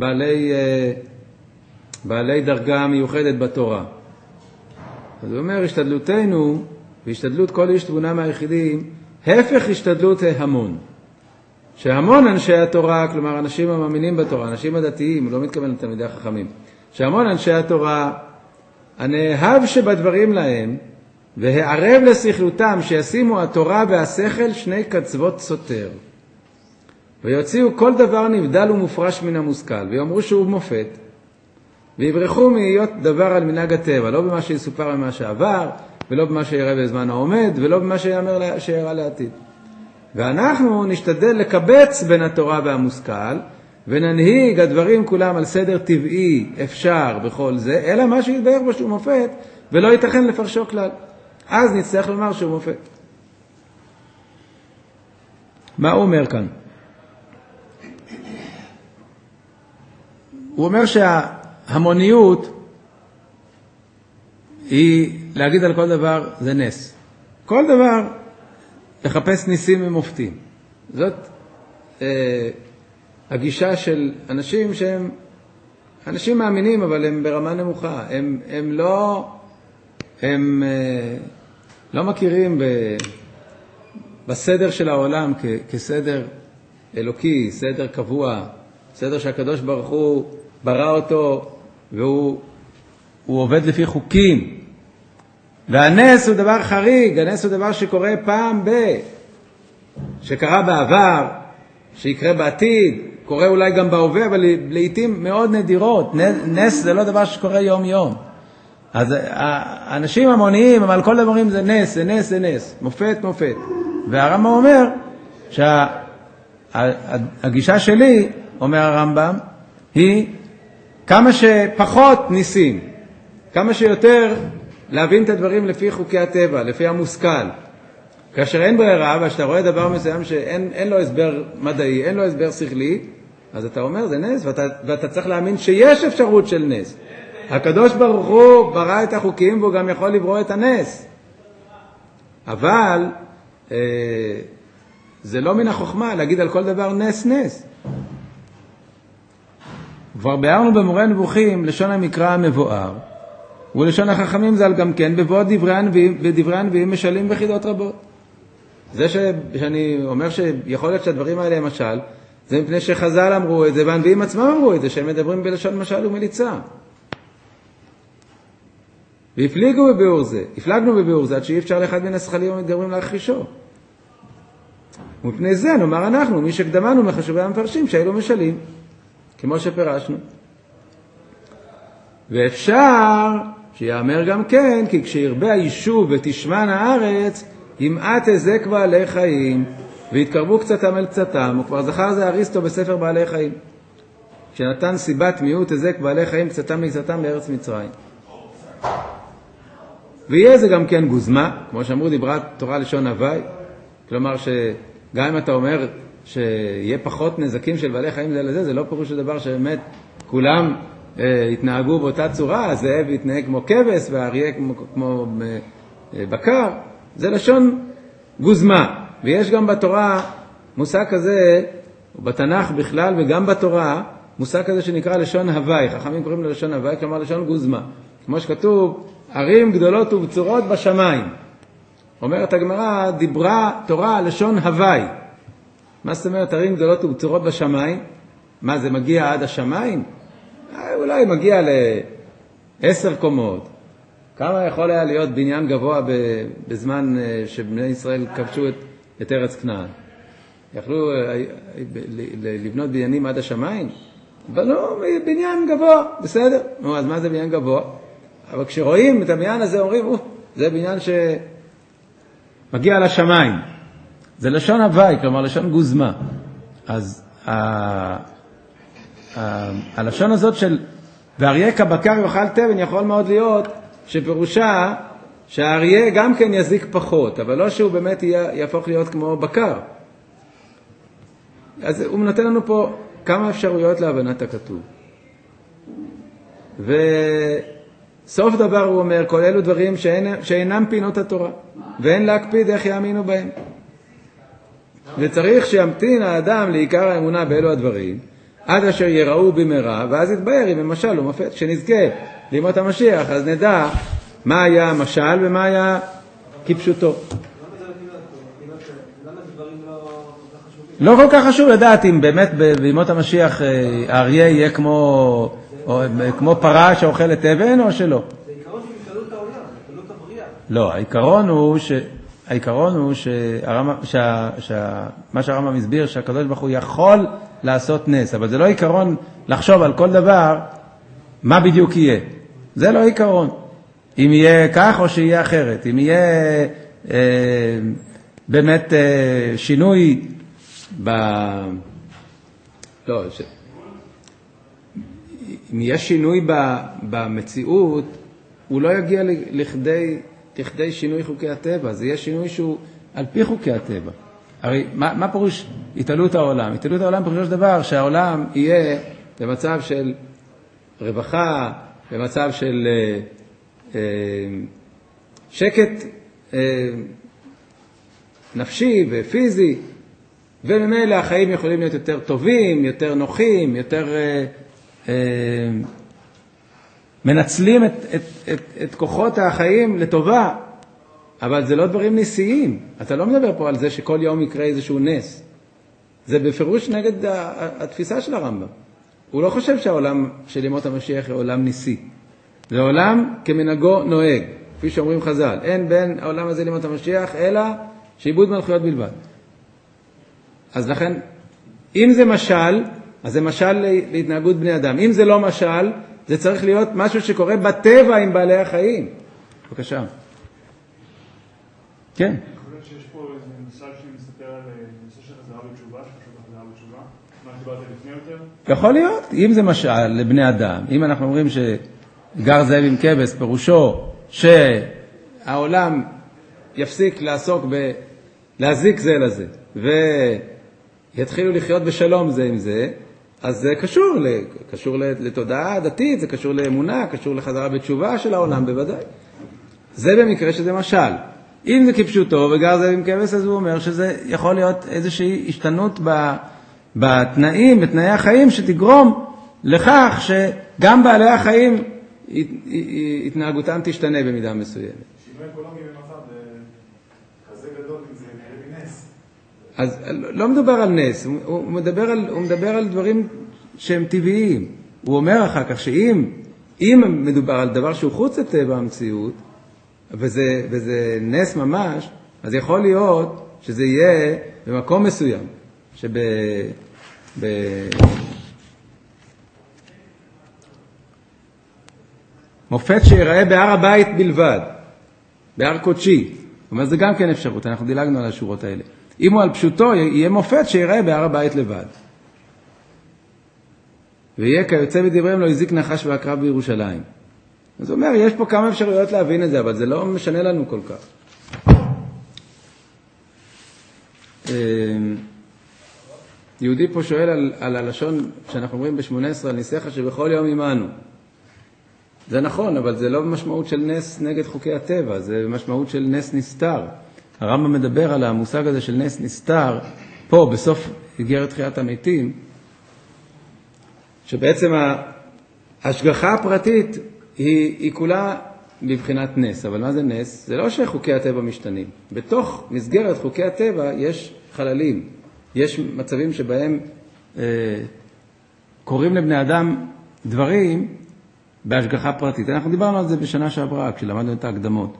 בעלי דרגה מיוחדת בתורה. אז הוא אומר, השתדלותנו, והשתדלות כל איש תבונה מהיחידים, הפך השתדלות המון. שהמון אנשי התורה, כלומר אנשים המאמינים בתורה, אנשים הדתיים, לא מתכוון לתלמידי החכמים, שהמון אנשי התורה, הנאהב שבדברים להם, והערב לשכלותם, שישימו התורה והשכל שני קצוות סותר. ויוציאו כל דבר נבדל ומופרש מן המושכל, ויאמרו שהוא מופת, ויברחו מהיות דבר על מנהג הטבע, לא במה שיסופר ממה שעבר, ולא במה שיראה בזמן העומד, ולא במה שיראה לעתיד. ואנחנו נשתדל לקבץ בין התורה והמושכל, וננהיג הדברים כולם על סדר טבעי אפשר בכל זה, אלא מה שיתבהר בו שהוא מופת, ולא ייתכן לפרשו כלל. אז נצטרך לומר שהוא מופת. מה הוא אומר כאן? הוא אומר שההמוניות היא להגיד על כל דבר זה נס. כל דבר לחפש ניסים ומופתים. זאת הגישה של אנשים שהם אנשים מאמינים, אבל הם ברמה נמוכה. הם לא מכירים בסדר של העולם כסדר אלוקי, סדר קבוע, סדר שהקדוש ברוך הוא ברא אותו והוא עובד לפי חוקים. והנס הוא דבר חריג, הנס הוא דבר שקורה פעם שקרה בעבר, שיקרה בעתיד, קורה אולי גם בהווה, אבל לעתים מאוד נדירות. נס זה לא דבר שקורה יום יום. אז האנשים המוניים, אבל כל דברים זה נס, זה נס, זה נס, מופת, מופת. והרמב"ם אומר שהגישה שלי, אומר הרמב"ם, היא כמה שפחות ניסים, כמה שיותר להבין את הדברים לפי חוקי הטבע, לפי המושכל. כאשר אין ברירה, ואתה רואה דבר מסוים שאין לו הסבר מדעי, אין לו הסבר שכלי, אז אתה אומר זה נס, ואתה צריך להאמין שיש אפשרות של נס. הקדוש ברוך הוא ברא את החוקים והוא גם יכול לברוא את הנס. אבל זה לא מן החוכמה להגיד על כל דבר נס נס. כבר ביארנו במורה נבוכים לשון המקרא המבואר, ולשון החכמים ז"ל גם כן, בבוא דברי הנביאים משלים בחידות רבות. זה שאני אומר שיכול להיות שהדברים האלה למשל, זה מפני שחז"ל אמרו את זה, והנביאים עצמם אמרו את זה, שהם מדברים בלשון משל ומליצה. והפלגנו בביאור זה, עד שאי אפשר לאחד מן השכלים המתגברים להכחישו. ומפני זה נאמר אנחנו, מי שקדמנו מחשובי המפרשים, שהאלו משלים, כמו שפרשנו. ואפשר שיאמר גם כן, כי כשירבה היישוב ותשמן הארץ, ימעט הזק בעלי חיים, והתקרבו קצתם אל קצתם, וכבר זכר זה אריסטו בספר בעלי חיים, שנתן סיבת מיעוט הזק בעלי חיים קצתם מקצתם בארץ מצרים. ויהיה זה גם כן גוזמה, כמו שאמרו דיברה תורה לשון הווי, כלומר שגם אם אתה אומר שיהיה פחות נזקים של בעלי חיים זה לזה, זה לא פירוש הדבר שבאמת כולם התנהגו באותה צורה, הזאב יתנהג כמו כבש והאריה כמו בקר, זה לשון גוזמה. ויש גם בתורה מושג כזה, בתנ"ך בכלל וגם בתורה, מושג כזה שנקרא לשון הווי, חכמים קוראים לו לשון הווי, כלומר לשון גוזמה. כמו שכתוב, ערים גדולות ובצורות בשמיים. אומרת הגמרא, דיברה תורה לשון הווי. מה זאת אומרת, ערים גדולות ובצורות בשמיים? מה, זה מגיע עד השמיים? אולי מגיע ל10 קומות. כמה יכול היה להיות בניין גבוה בזמן שבני ישראל כבשו את ארץ כנען? יכלו לבנות בניינים עד השמיים? אבל לא, בניין גבוה, בסדר. אז מה זה בניין גבוה? אבל כשרואים את הבניין הזה אומרים, זה בניין שמגיע לשמיים. זה לשון הווי, כלומר לשון גוזמה. אז הלשון הזאת של ואריה כבקר יאכל תבן יכול מאוד להיות שפירושה שהאריה גם כן יזיק פחות, אבל לא שהוא באמת יהפוך להיות כמו בקר. אז הוא נותן לנו פה כמה אפשרויות להבנת הכתוב. וסוף דבר הוא אומר, כל אלו דברים שאינם פינות התורה, ואין להקפיד איך יאמינו בהם. וצריך שימתין האדם לעיקר האמונה באלו הדברים, עד אשר יראו במהרה, ואז יתבהר אם המשל הוא מופת. כשנזכה לימות המשיח, אז נדע מה היה המשל ומה היה כפשוטו. לא כל כך חשוב לדעת אם באמת בימות המשיח האריה יהיה כמו פרה שאוכלת אבן או שלא. זה עיקרון של משתלות העולם, משתלות הבריאה. לא, העיקרון הוא העיקרון הוא מה שהרמב"ם מסביר, שהקדוש ברוך הוא יכול לעשות נס, אבל זה לא עיקרון לחשוב על כל דבר מה בדיוק יהיה. זה לא עיקרון. אם יהיה כך או שיהיה אחרת. אם יהיה באמת שינוי אם יש שינוי במציאות, הוא לא יגיע לכדי שינוי חוקי הטבע. זה יהיה שינוי שהוא על פי חוקי הטבע. הרי מה פירוש התעלות העולם? התעלות העולם פירושו של דבר שהעולם יהיה במצב של רווחה, במצב של שקט נפשי ופיזי, וממילא החיים יכולים להיות יותר טובים, יותר נוחים, יותר מנצלים את כוחות החיים לטובה. אבל זה לא דברים ניסיים. אתה לא מדבר פה על זה שכל יום יקרה איזשהו נס. זה בפירוש נגד התפיסה של הרמב"ם. הוא לא חושב שהעולם של ימות המשיח הוא עולם ניסי. זה עולם כמנהגו נוהג, כפי שאומרים חז"ל. אין בין העולם הזה לימות המשיח, אלא שעיבוד מלכויות בלבד. אז לכן, אם זה משל, אז זה משל להתנהגות בני אדם. אם זה לא משל, זה צריך להיות משהו שקורה בטבע עם בעלי החיים. בבקשה. כן. אני חושב שיש פה איזה משל שמסתכל על נושא של חזרה בתשובה, שפשוט חזרה בתשובה. מה שדיברת לפני יותר? יכול להיות, אם זה משל לבני אדם, אם אנחנו אומרים שגר זאב עם כבש, פירושו שהעולם יפסיק לעסוק להזיק זה לזה, ויתחילו לחיות בשלום זה עם זה, אז זה קשור לתודעה דתית, זה קשור לאמונה, קשור לחזרה בתשובה של העולם בוודאי. זה במקרה שזה משל. אם זה כפשוטו וגר זאב עם כבש, אז הוא אומר שזה יכול להיות איזושהי השתנות בתנאים, בתנאי החיים, שתגרום לכך שגם בעלי החיים התנהגותם תשתנה במידה מסוימת. שינוי אקולוגי במצב כזה גדול, אם זה נס. אז לא מדובר על נס, הוא מדבר על דברים שהם טבעיים. הוא אומר אחר כך שאם מדובר על דבר שהוא חוץ לטבע המציאות, וזה נס ממש, אז יכול להיות שזה יהיה במקום מסוים, מופת שיראה בהר הבית בלבד, בהר קודשי. זאת אומרת, זה גם כן אפשרות, אנחנו דילגנו על השורות האלה. אם הוא על פשוטו, יהיה מופת שיראה בהר הבית לבד. ויהיה כיוצא בדבריהם לא יזיק נחש ועקרב בירושלים. אז הוא אומר, יש פה כמה אפשרויות להבין את זה, אבל זה לא משנה לנו כל כך. יהודי פה שואל על הלשון שאנחנו אומרים ב-18, על ניסחה שבכל יום עמנו. זה נכון, אבל זה לא משמעות של נס נגד חוקי הטבע, זה משמעות של נס נסתר. הרמב"ם מדבר על המושג הזה של נס נסתר, פה בסוף איגרת תחיית המתים, שבעצם ההשגחה הפרטית היא כולה בבחינת נס. אבל מה זה נס? זה לא שחוקי הטבע משתנים. בתוך מסגרת חוקי הטבע יש חללים. יש מצבים שבהם קוראים לבני אדם דברים בהשגחה פרטית. אנחנו דיברנו על זה בשנה שעברה, כשלמדנו את ההקדמות.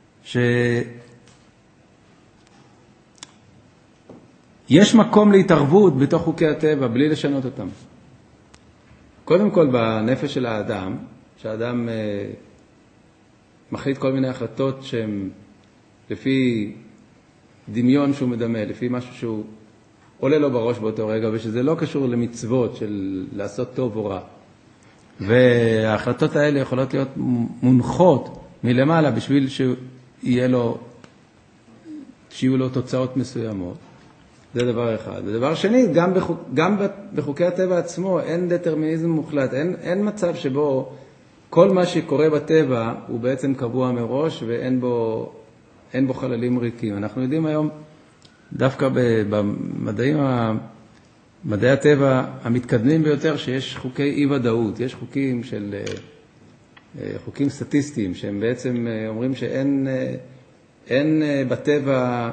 יש מקום להתערבות בתוך חוקי הטבע בלי לשנות אותם. קודם כל בנפש של האדם, שהאדם מחליט כל מיני החלטות שהן לפי דמיון שהוא מדמה, לפי משהו שהוא עולה לו בראש באותו רגע, ושזה לא קשור למצוות של לעשות טוב או רע. וההחלטות האלה יכולות להיות מונחות מלמעלה בשביל שיהיו לו תוצאות מסוימות. זה דבר אחד. ודבר שני, גם בחוקי הטבע עצמו אין דטרמיניזם מוחלט. אין מצב שבו כל מה שקורה בטבע הוא בעצם קבוע מראש ואין בו חללים ריקים. אנחנו יודעים היום, דווקא במדעי הטבע המתקדמים ביותר, שיש חוקי אי-ודאות. יש חוקים סטטיסטיים שהם בעצם אומרים שאין בטבע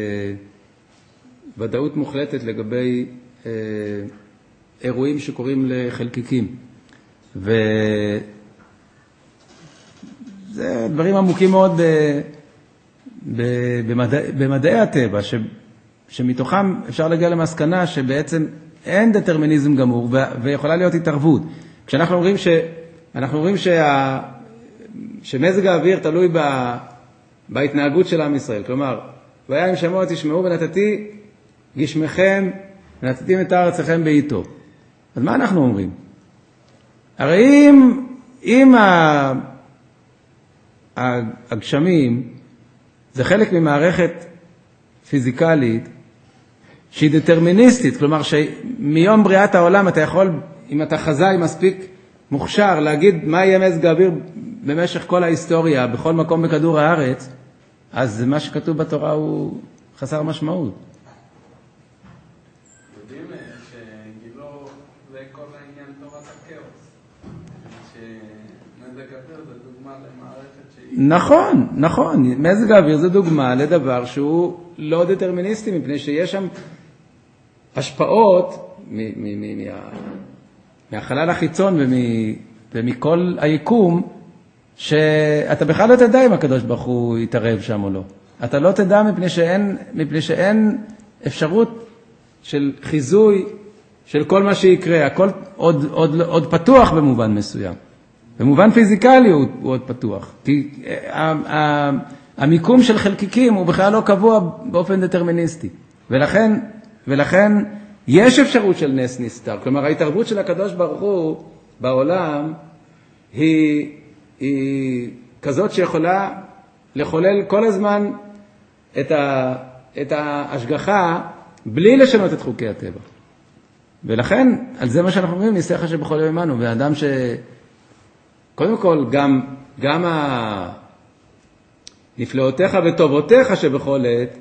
ודאות מוחלטת לגבי אירועים שקורים לחלקיקים. וזה דברים עמוקים מאוד במדעי הטבע, שמתוכם אפשר להגיע למסקנה שבעצם אין דטרמיניזם גמור ויכולה להיות התערבות. כשאנחנו אומרים שמזג האוויר תלוי בהתנהגות של עם ישראל, כלומר, והיה אם שמוע תשמעו ונתתי גשמכם ונתתים את הארצכם בעיתו. אז מה אנחנו אומרים? הרי אם הגשמים זה חלק ממערכת פיזיקלית שהיא דטרמיניסטית, כלומר שמיום בריאת העולם אתה יכול, אם אתה חזאי מספיק מוכשר, להגיד מה יהיה מזג האוויר במשך כל ההיסטוריה, בכל מקום בכדור הארץ, אז מה שכתוב בתורה הוא חסר משמעות. יודעים שגילו זה כל העניין תורת הכאוס, שמזג האוויר זה דוגמה למערכת שהיא... נכון, מזג האוויר זה דוגמה לדבר שהוא לא דטרמיניסטי, מפני שיש שם השפעות מהחלל החיצון ומכל היקום, שאתה בכלל לא תדע אם הקדוש ברוך הוא יתערב שם או לא. אתה לא תדע מפני שאין אפשרות של חיזוי של כל מה שיקרה. הכל עוד פתוח במובן מסוים. במובן פיזיקלי הוא עוד פתוח. כי המיקום של חלקיקים הוא בכלל לא קבוע באופן דטרמיניסטי. ולכן יש אפשרות של נס נסתר. כלומר, ההתערבות של הקדוש ברוך הוא בעולם היא כזאת שיכולה לחולל כל הזמן את ההשגחה בלי לשנות את חוקי הטבע. ולכן, על זה מה שאנחנו אומרים, ניסחה שבכל יום עמנו, ואדם קודם כל, גם נפלאותיך וטובותיך שבכל עת,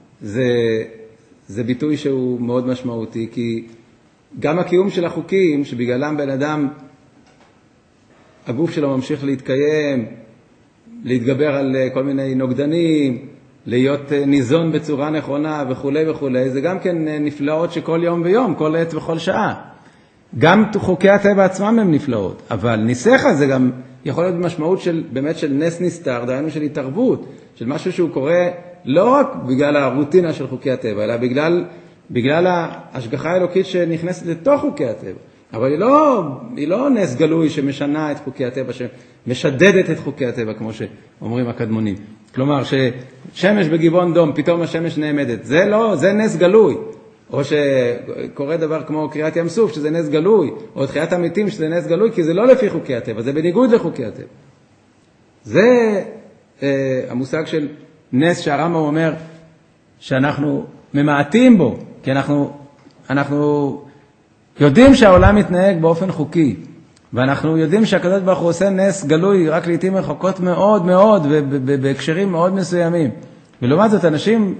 זה ביטוי שהוא מאוד משמעותי, כי גם הקיום של החוקים, שבגללם בן אדם, הגוף שלו ממשיך להתקיים, להתגבר על כל מיני נוגדנים, להיות ניזון בצורה נכונה וכו' וכו', זה גם כן נפלאות שכל יום ויום, כל עת וכל שעה. גם חוקי הטבע עצמם הם נפלאות, אבל ניסחה זה גם יכול להיות במשמעות באמת של נס נסתר, דהיינו של התערבות, של משהו שהוא קורה לא רק בגלל הרוטינה של חוקי הטבע, אלא בגלל ההשגחה האלוקית שנכנסת לתוך חוקי הטבע. אבל היא לא נס גלוי שמשנה את חוקי הטבע, שמשדדת את חוקי הטבע, כמו שאומרים הקדמונים. כלומר, ששמש בגבעון דום, פתאום השמש נעמדת. זה נס גלוי. או שקורה דבר כמו קריאת ים סוף, שזה נס גלוי, או תחיית המתים, שזה נס גלוי, כי זה לא לפי חוקי הטבע, זה בניגוד לחוקי הטבע. זה המושג של נס שהרמב"ם אומר שאנחנו ממעטים בו, כי אנחנו יודעים שהעולם מתנהג באופן חוקי, ואנחנו יודעים שהקדוש ברוך הוא עושה נס גלוי רק לעתים רחוקות מאוד מאוד, ובהקשרים מאוד מסוימים. ולעומת זאת, אנשים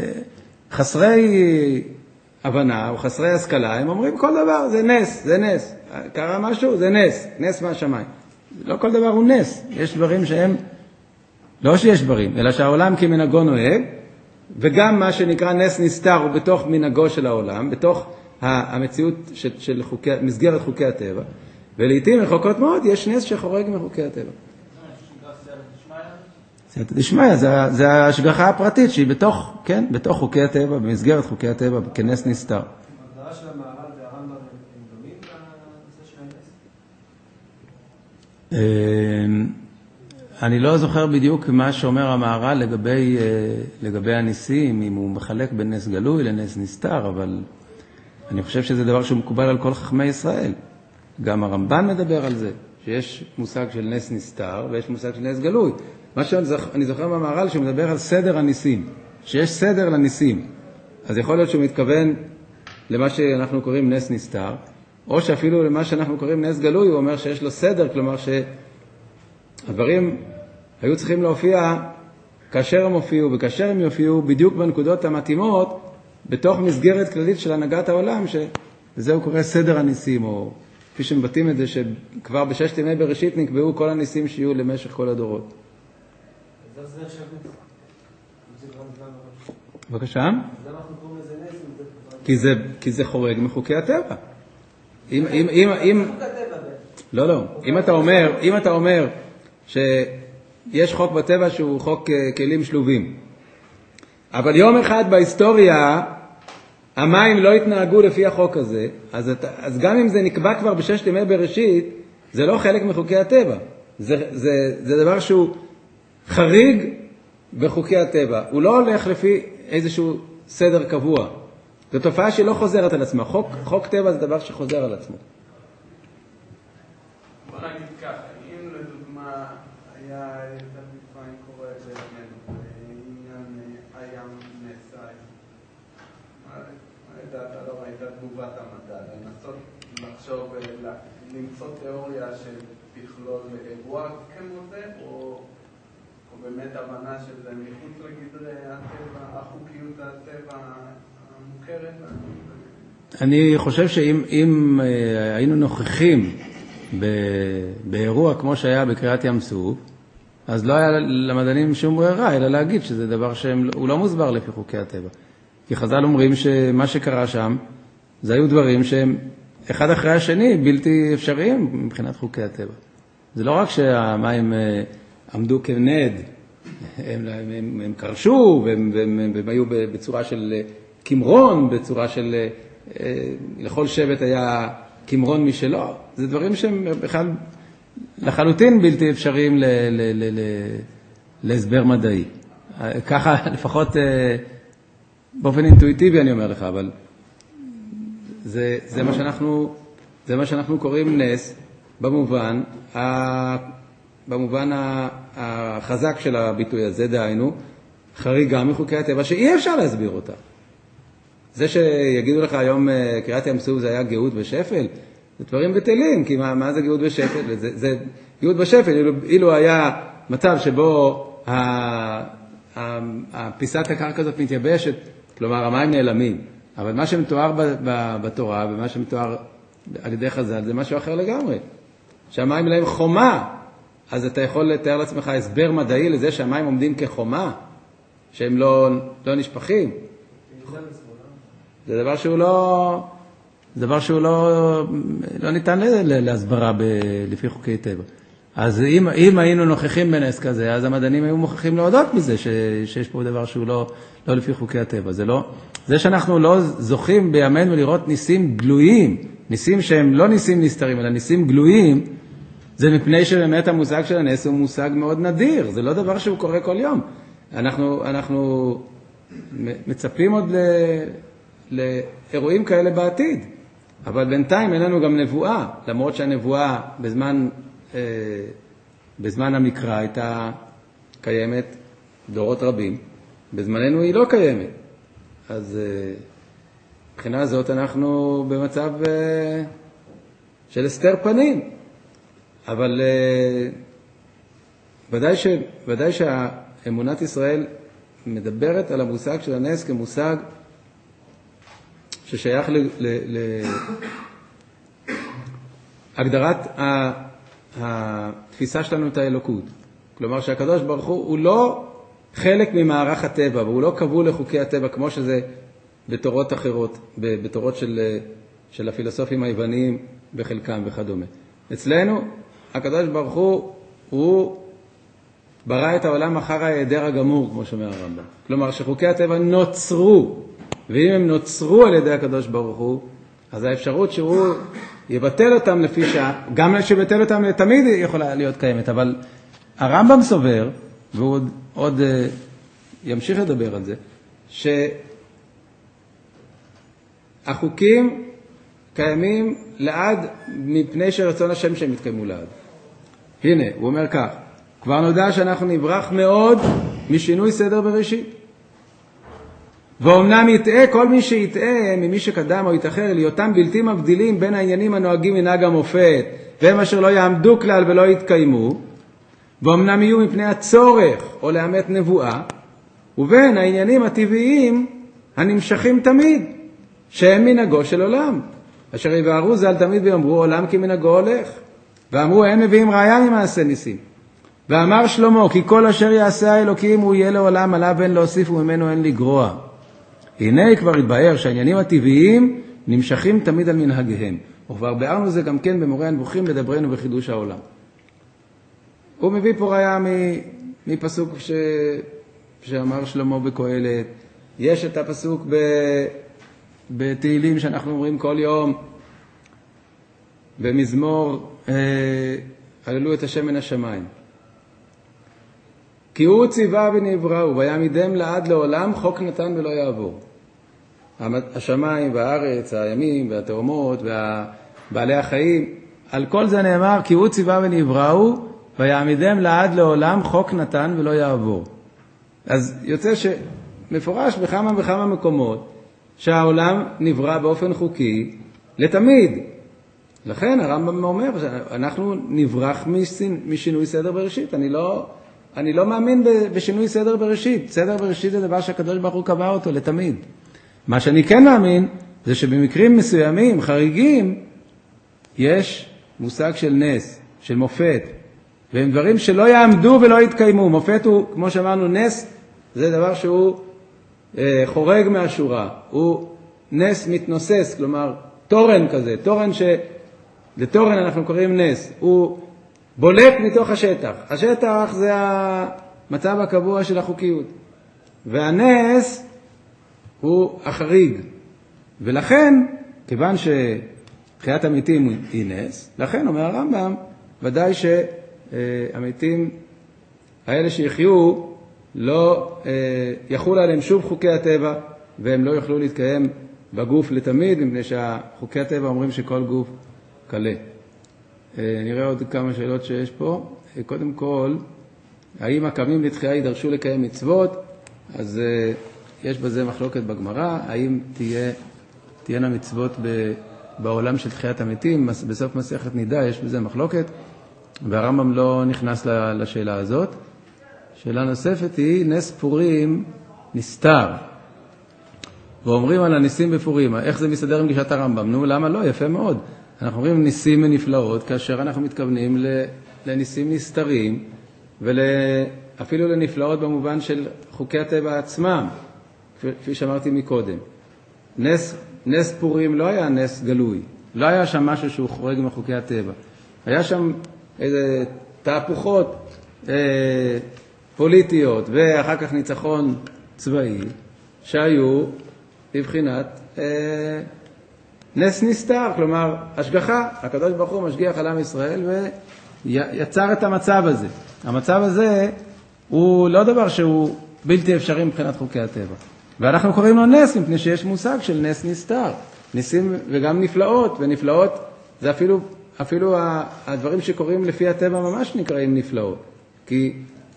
חסרי הבנה או חסרי השכלה, הם אומרים כל דבר, זה נס, זה נס. קרה משהו, זה נס, נס מהשמיים. לא כל דבר הוא נס. יש דברים שהם, לא שיש דברים, אלא שהעולם כמנהגו נוהג, וגם מה שנקרא נס נסתר הוא בתוך מנהגו של העולם, בתוך המציאות של מסגרת חוקי הטבע, ולעיתים רחוקות מאוד יש נס שחורג מחוקי הטבע. סייעתא דשמיא, זה ההשגחה הפרטית שהיא בתוך חוקי הטבע, במסגרת חוקי הטבע, כנס נסתר. ההגדרה של המהר"ל והרמב"ם הם דומים לנושא של הנס? אני לא זוכר בדיוק מה שאומר המהר"ל לגבי הניסים, אם הוא מחלק בין נס גלוי לנס נסתר, אבל אני חושב שזה דבר שהוא מקובל על כל חכמי ישראל. גם הרמב"ן מדבר על זה, שיש מושג של נס נסתר ויש מושג של נס גלוי. מה שאני זוכר במהר"ל שהוא מדבר על סדר הניסים, שיש סדר לניסים. אז יכול להיות שהוא מתכוון למה שאנחנו קוראים נס נסתר, או שאפילו למה שאנחנו קוראים נס גלוי, הוא אומר שיש לו סדר, כלומר שהדברים היו צריכים להופיע כאשר הם הופיעו, וכאשר הם יופיעו בדיוק בנקודות המתאימות, בתוך מסגרת כללית של הנהגת העולם, וזהו קורא סדר הניסים, או כפי שמבטאים את זה, שכבר בששת ימי בראשית נקבעו כל הניסים שיהיו למשך כל הדורות. זה נחשב נס. בבקשה? אז למה אנחנו קוראים לזה נס? כי זה חורג מחוקי הטבע. לא. אם אתה אומר שיש חוק בטבע שהוא חוק כלים שלובים, אבל יום אחד בהיסטוריה המים לא התנהגו לפי החוק הזה, אז גם אם זה נקבע כבר בששת ימי בראשית, זה לא חלק מחוקי הטבע. זה דבר שהוא חריג בחוקי הטבע. הוא לא הולך לפי איזשהו סדר קבוע. זו תופעה שלא חוזרת על עצמה. חוק טבע זה דבר שחוזר על עצמו. בוא נגיד ככה, אם לדוגמה היה דוד פיין קורא בימינו בעניין הים נסאי, מה לדעת, לא ראית תגובת המדע, לנסות לחשוב, למצוא תיאוריה שתכלול אירוע כמו זה, או באמת הבנה שזה מחוץ לגדרי הטבע, החוקיות הטבע המוכרת? אני חושב שאם היינו נוכחים באירוע כמו שהיה בקריאת ים סוף, אז לא היה למדענים שום ברירה, אלא להגיד שזה דבר שהוא לא מוסבר לפי חוקי הטבע. כי חז"ל אומרים שמה שקרה שם, זה היו דברים שהם אחד אחרי השני בלתי אפשריים מבחינת חוקי הטבע. זה לא רק שהמים עמדו כנד, הם קרשו, והם היו בצורה של כמרון, בצורה של לכל שבט היה כמרון משלו. זה דברים שהם בכלל לחלוטין בלתי אפשריים להסבר מדעי. ככה לפחות באופן אינטואיטיבי אני אומר לך, אבל זה מה שאנחנו קוראים נס במובן החזק של הביטוי הזה, דהיינו, חריגה מחוקי הטבע שאי אפשר להסביר אותה. זה שיגידו לך היום קריאת ים סוף זה היה גאות ושפל, זה דברים בטלים, כי מה זה גאות ושפל? זה גאות ושפל, אילו היה מצב שבו פיסת הקרקע הזאת מתייבשת, כלומר המים נעלמים, אבל מה שמתואר בתורה ומה שמתואר על ידי חז"ל זה משהו אחר לגמרי. שהמים להם חומה, אז אתה יכול לתאר לעצמך הסבר מדעי לזה שהמים עומדים כחומה, שהם לא נשפכים. זה דבר שהוא לא ניתן להסברה לפי חוקי טבע. אז אם היינו נוכחים בנס כזה, אז המדענים היו מוכרחים להודות בזה שיש פה דבר שהוא לא לפי חוקי הטבע. זה שאנחנו לא זוכים בימינו לראות ניסים גלויים, ניסים שהם לא ניסים נסתרים, אלא ניסים גלויים, זה מפני שבאמת המושג של הנס הוא מושג מאוד נדיר, זה לא דבר שהוא קורה כל יום. אנחנו מצפים עוד לאירועים כאלה בעתיד, אבל בינתיים אין לנו גם נבואה, למרות שהנבואה בזמן המקרא הייתה קיימת דורות רבים, בזמננו היא לא קיימת. אז מבחינה הזאת אנחנו במצב של הסתר פנים, אבל ודאי שהאמונת ישראל מדברת על המושג של הנס כמושג ששייך להגדרת התפיסה שלנו את האלוקות. כלומר שהקדוש ברוך הוא לא חלק ממערך הטבע, והוא לא קבוע לחוקי הטבע כמו שזה בתורות אחרות, בתורות של הפילוסופים היווניים בחלקם וכדומה. אצלנו הקדוש ברוך הוא ברא את העולם אחר ההיעדר הגמור, כמו שאומר הרמב"ם. כלומר שחוקי הטבע נוצרו, ואם הם נוצרו על ידי הקדוש ברוך הוא, אז האפשרות שהוא יבטל אותם לפי שעה, גם שבטל אותם תמיד יכולה להיות קיימת, אבל הרמב"ם סובר, והוא עוד ימשיך לדבר על זה, שהחוקים קיימים לעד מפני שרצון השם שהם יתקיימו לעד. הנה, הוא אומר כך, כבר נודע שאנחנו נברח מאוד משינוי סדר בראשית. ואומנם יטעה כל מי שיטעה ממי שקדם או יתאחר להיותם בלתי מבדילים בין העניינים הנוהגים מנהג המופת והם אשר לא יעמדו כלל ולא יתקיימו, ואומנם יהיו מפני הצורך או לאמת נבואה, ובין העניינים הטבעיים הנמשכים תמיד, שהם מנהגו של עולם, אשר יבהרו ז"ל תמיד ויאמרו עולם כי מנהגו הולך, ואמרו אין מביאים ראיה ממעשה ניסים. ואמר שלמה כי כל אשר יעשה האלוקים הוא יהיה לעולם, עליו אין להוסיף וממנו אין לגרוע. הנה כבר התבהר שהעניינים הטבעיים נמשכים תמיד על מנהגיהם, וכבר ביארנו זה גם כן במורה הנבוכים לדברנו בחידוש העולם. הוא מביא פה ראיה מפסוק שאמר שלמה בקהלת, יש את הפסוק בתהילים שאנחנו אומרים כל יום, במזמור, הללו את השם מן השמיים. כי הוא ציווה ונבראו, ויעמידם לעד לעולם, חוק נתן ולא יעבור. השמיים והארץ, הימים והתאומות ובעלי החיים, על כל זה נאמר, כי הוא ציווה ונבראו, ויעמידם לעד לעולם, חוק נתן ולא יעבור. אז יוצא שמפורש בכמה וכמה מקומות, שהעולם נברא באופן חוקי לתמיד. לכן הרמב"ם אומר, אנחנו נברח משינוי סדר בראשית. אני לא מאמין בשינוי סדר בראשית. סדר בראשית זה דבר שהקדוש ברוך הוא קבע אותו לתמיד. מה שאני כן מאמין, זה שבמקרים מסוימים, חריגים, יש מושג של נס, של מופת, והם דברים שלא יעמדו ולא יתקיימו. מופת הוא, כמו שאמרנו, נס, זה דבר שהוא חורג מהשורה. הוא נס מתנוסס, כלומר, תורן כזה, לתורן אנחנו קוראים נס. הוא בולט מתוך השטח. השטח זה המצב הקבוע של החוקיות. והנס הוא החריג. ולכן, כיוון שתחיית המתים היא נס, לכן אומר הרמב"ם, ודאי שהמתים האלה שיחיו לא יחול עליהם שוב חוקי הטבע, והם לא יוכלו להתקיים בגוף לתמיד, מפני שחוקי הטבע אומרים שכל גוף קלה. נראה עוד כמה שאלות שיש פה. קודם כל, האם הקמים לתחייה יידרשו לקיים מצוות? אז יש בזה מחלוקת בגמרא, האם תהיינה מצוות בעולם של תחיית המתים. בסוף מסכת נידה יש בזה מחלוקת, והרמב"ם לא נכנס לשאלה הזאת. שאלה נוספת היא, נס פורים נסתר. ואומרים על הניסים בפורים, איך זה מסתדר עם גישת הרמב"ם? נו, למה לא? יפה מאוד. אנחנו אומרים ניסים ונפלאות, כאשר אנחנו מתכוונים לניסים נסתרים, ואפילו לנפלאות במובן של חוקי הטבע עצמם, כפי שאמרתי מקודם. נס פורים לא היה נס גלוי, לא היה שם משהו שהוא חורג מחוקי הטבע. היה שם איזה תהפוכות פוליטיות, ואחר כך ניצחון צבאי, שהיו בבחינת נס נסתר, כלומר השגחה. הקדוש ברוך הוא משגיח על עם ישראל ויצר את המצב הזה. המצב הזה הוא לא דבר שהוא בלתי אפשרי מבחינת חוקי הטבע. ואנחנו קוראים לו נס, מפני שיש מושג של נס נסתר. ניסים וגם נפלאות, ונפלאות זה אפילו הדברים שקוראים לפי הטבע ממש נקראים נפלאות. כי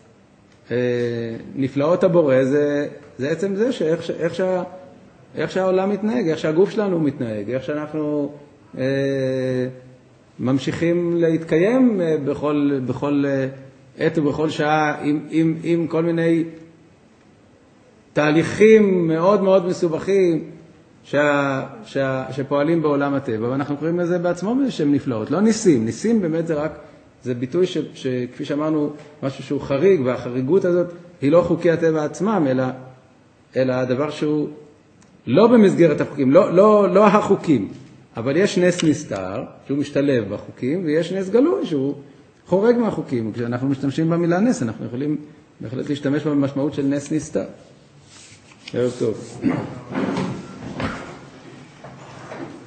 נפלאות הבורא זה עצם זה איך שהעולם מתנהג, איך שהגוף שלנו מתנהג, איך שאנחנו ממשיכים להתקיים בכל עת ובכל שעה עם כל מיני תהליכים מאוד מאוד מסובכים שפועלים בעולם הטבע, ואנחנו קוראים לזה בעצמו בשם נפלאות. לא ניסים, ניסים באמת זה ביטוי שכפי שאמרנו, משהו שהוא חריג, והחריגות הזאת היא לא חוקי הטבע עצמם, אלא הדבר שהוא לא במסגרת החוקים, לא החוקים, אבל יש נס נסתר שהוא משתלב בחוקים, ויש נס גלוי שהוא חורג מהחוקים. כשאנחנו משתמשים במילה נס, אנחנו יכולים בהחלט להשתמש במשמעות של נס נסתר. ערב טוב.